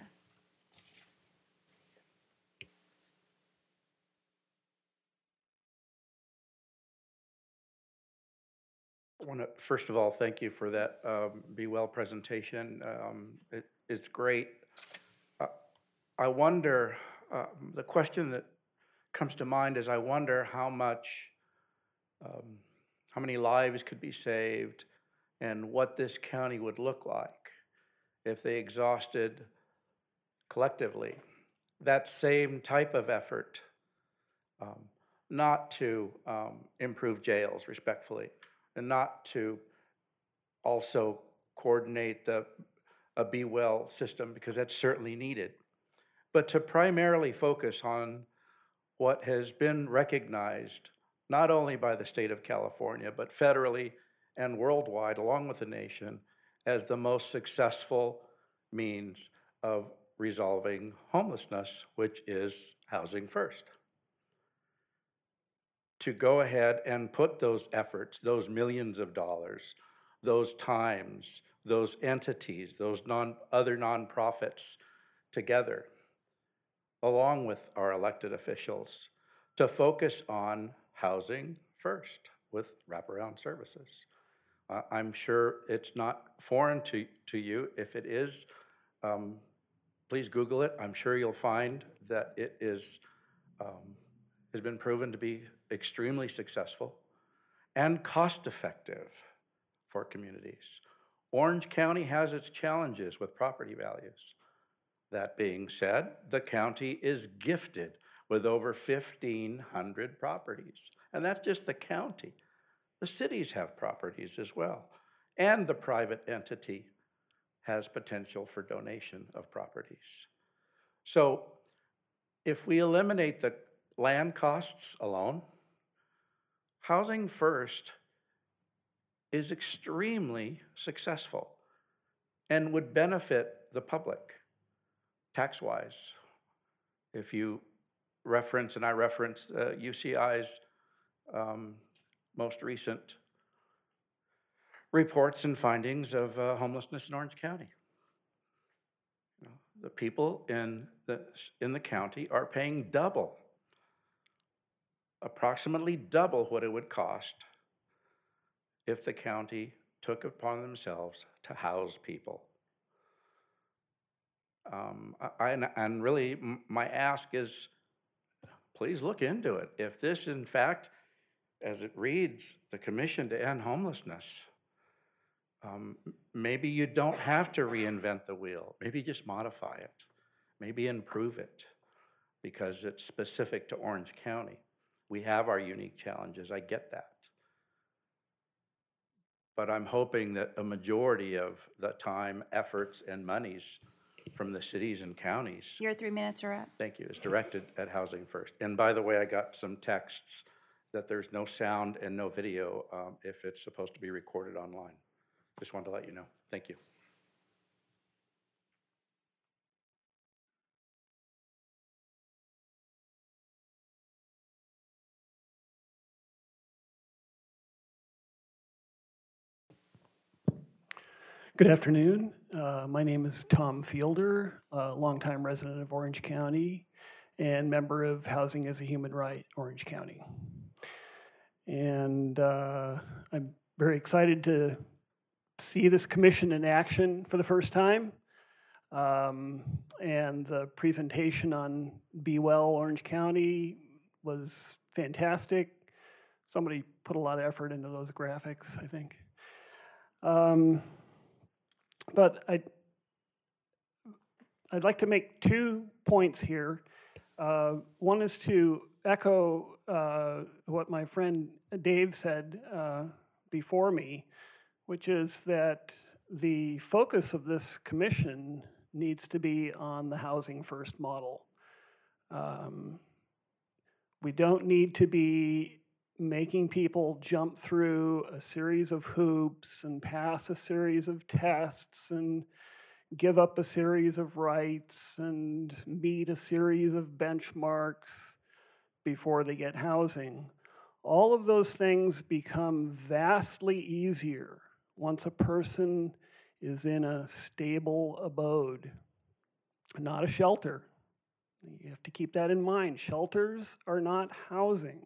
I want to, first of all, thank you for that Be Well presentation. It's great. I wonder, the question that comes to mind is I wonder how many lives could be saved and what this county would look like if they exhausted collectively that same type of effort, not to improve jails respectfully, and not to also coordinate a Be Well system, because that's certainly needed, but to primarily focus on what has been recognized not only by the state of California, but federally and worldwide, along with the nation, as the most successful means of resolving homelessness, which is housing first. To go ahead and put those efforts, those millions of dollars, those times, those entities, those other nonprofits together, along with our elected officials, to focus on housing first with wraparound services. I'm sure it's not foreign to you. If it is, please Google it. I'm sure you'll find that it is has been proven to be extremely successful and cost-effective for communities. Orange County has its challenges with property values. That being said, the county is gifted with over 1,500 properties, and that's just the county. The cities have properties as well, and the private entity has potential for donation of properties. So if we eliminate the land costs alone, Housing First is extremely successful and would benefit the public tax-wise. If you reference, and I reference UCI's most recent reports and findings of homelessness in Orange County. The people in the county are paying approximately double what it would cost if the county took upon themselves to house people. And really, my ask is, please look into it. If this, in fact, as it reads, the Commission to End Homelessness, maybe you don't have to reinvent the wheel. Maybe just modify it. Maybe improve it, because it's specific to Orange County. We have our unique challenges. I get that. But I'm hoping that a majority of the time, efforts, and monies from the cities and counties, Your 3 minutes are up. thank you, is directed at Housing First. And by the way, I got some texts that there's no sound and no video if it's supposed to be recorded online. Just wanted to let you know. Thank you. Good afternoon. My name is Tom Fielder, a longtime resident of Orange County and member of Housing as a Human Right, Orange County. And I'm very excited to see this commission in action for the first time. And the presentation on Be Well Orange County was fantastic. Somebody put a lot of effort into those graphics, I think. But I'd like to make 2 points here. One is to echo what my friend Dave said before me, which is that the focus of this commission needs to be on the Housing First model. We don't need to be making people jump through a series of hoops and pass a series of tests and give up a series of rights and meet a series of benchmarks before they get housing. All of those things become vastly easier once a person is in a stable abode, not a shelter. You have to keep that in mind. Shelters are not housing.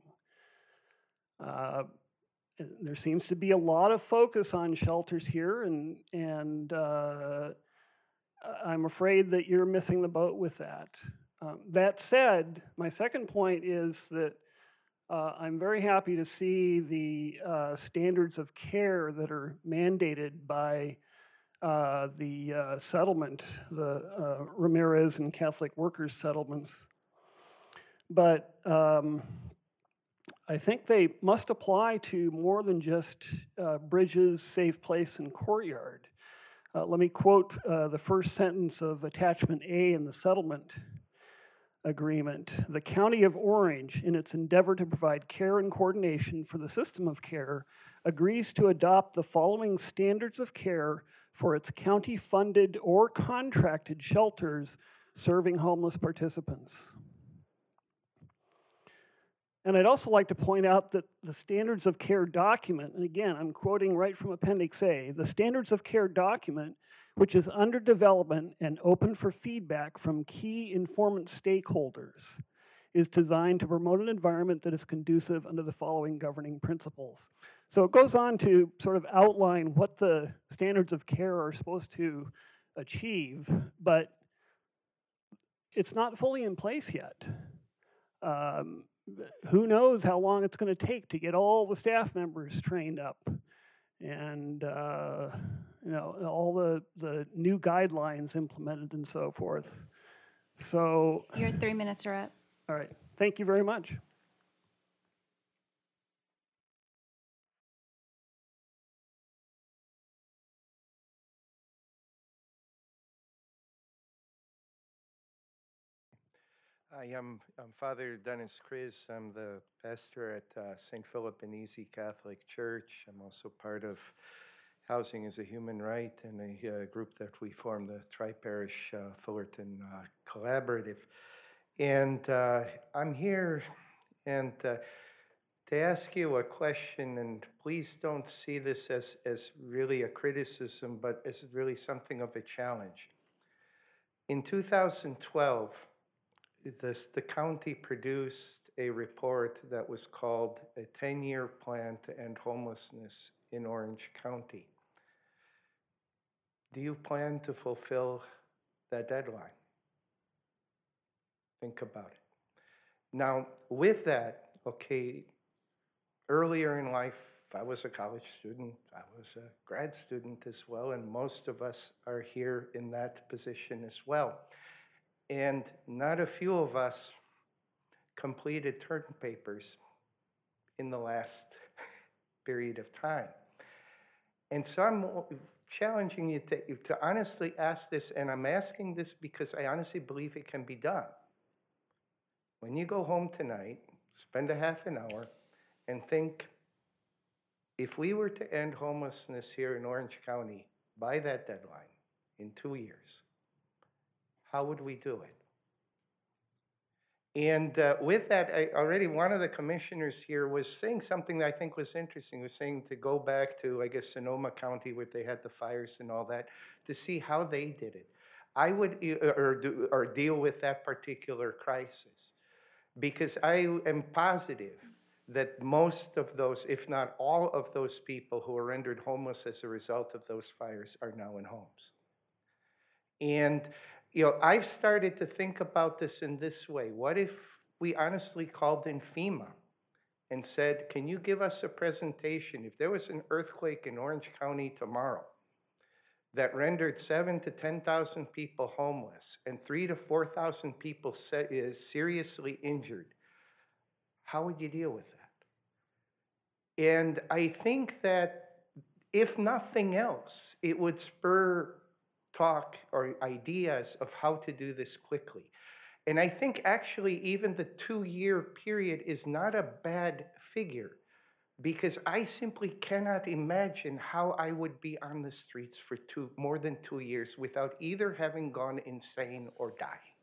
There seems to be a lot of focus on shelters here, and I'm afraid that you're missing the boat with that. That said, my second point is that I'm very happy to see the standards of care that are mandated by the settlement, the Ramirez and Catholic Workers settlements. But I think they must apply to more than just bridges, safe place, and courtyard. Let me quote the first sentence of attachment A in the settlement agreement. The County of Orange, in its endeavor to provide care and coordination for the system of care, agrees to adopt the following standards of care for its county-funded or contracted shelters serving homeless participants. And I'd also like to point out that the standards of care document, and again, I'm quoting right from Appendix A, the standards of care document, which is under development and open for feedback from key informant stakeholders, is designed to promote an environment that is conducive under the following governing principles. So it goes on to sort of outline what the standards of care are supposed to achieve, but it's not fully in place yet. Who knows how long it's going to take to get all the staff members trained up and you know, all the new guidelines implemented and so forth. So Your 3 minutes are up. all right, thank you very much. Hi, I'm Father Dennis Chris. I'm the pastor at St. Philip and Easy Catholic Church. I'm also part of Housing as a Human Right and a group that we formed, the Tri-Parish Fullerton Collaborative. And I'm here and to ask you a question, and please don't see this as really a criticism, but as really something of a challenge. In 2012, the county produced a report that was called a 10-year plan to end homelessness in Orange County. Do you plan to fulfill that deadline? Think about it. Now, with that, okay, earlier in life, I was a college student, I was a grad student as well, and most of us are here in that position as well. And not a few of us completed term papers in the last period of time. And so I'm challenging you to honestly ask this, and I'm asking this because I honestly believe it can be done. When you go home tonight, spend a half an hour and think, if we were to end homelessness here in Orange County by that deadline in 2 years, how would we do it? And with that, already one of the commissioners here was saying something that I think was interesting. He was saying to go back to, I guess, Sonoma County where they had the fires and all that, to see how they did it. I would, or deal with that particular crisis. Because I am positive that most of those, if not all of those people who were rendered homeless as a result of those fires are now in homes. And you know, I've started to think about this in this way. What if we honestly called in FEMA and said, can you give us a presentation? If there was an earthquake in Orange County tomorrow that rendered 7,000 to 10,000 people homeless and 3,000 to 4,000 people seriously injured, how would you deal with that? And I think that if nothing else, it would spur talk or ideas of how to do this quickly. And I think actually even the 2-year period is not a bad figure, because I simply cannot imagine how I would be on the streets for more than 2 years without either having gone insane or dying.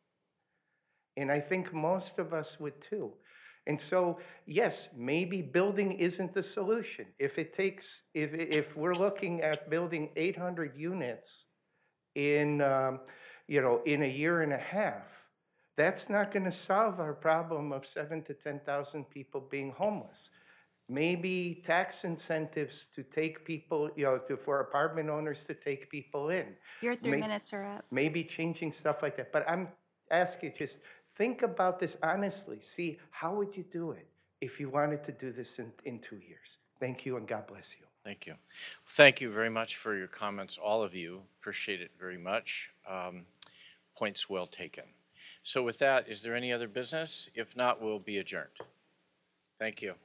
And I think most of us would too. And so, yes, maybe building isn't the solution. If we're looking at building 800 units in a year and a half, that's not going to solve our problem of 7,000 to 10,000 people being homeless. Maybe tax incentives to take people, for apartment owners to take people in. Your 3 minutes are up. Maybe changing stuff like that. But I'm asking, just think about this honestly. See, how would you do it if you wanted to do this in 2 years? Thank you, and God bless you. Thank you. Thank you very much for your comments, all of you. Appreciate it very much. Points well taken. So with that, is there any other business? If not, we'll be adjourned. Thank you.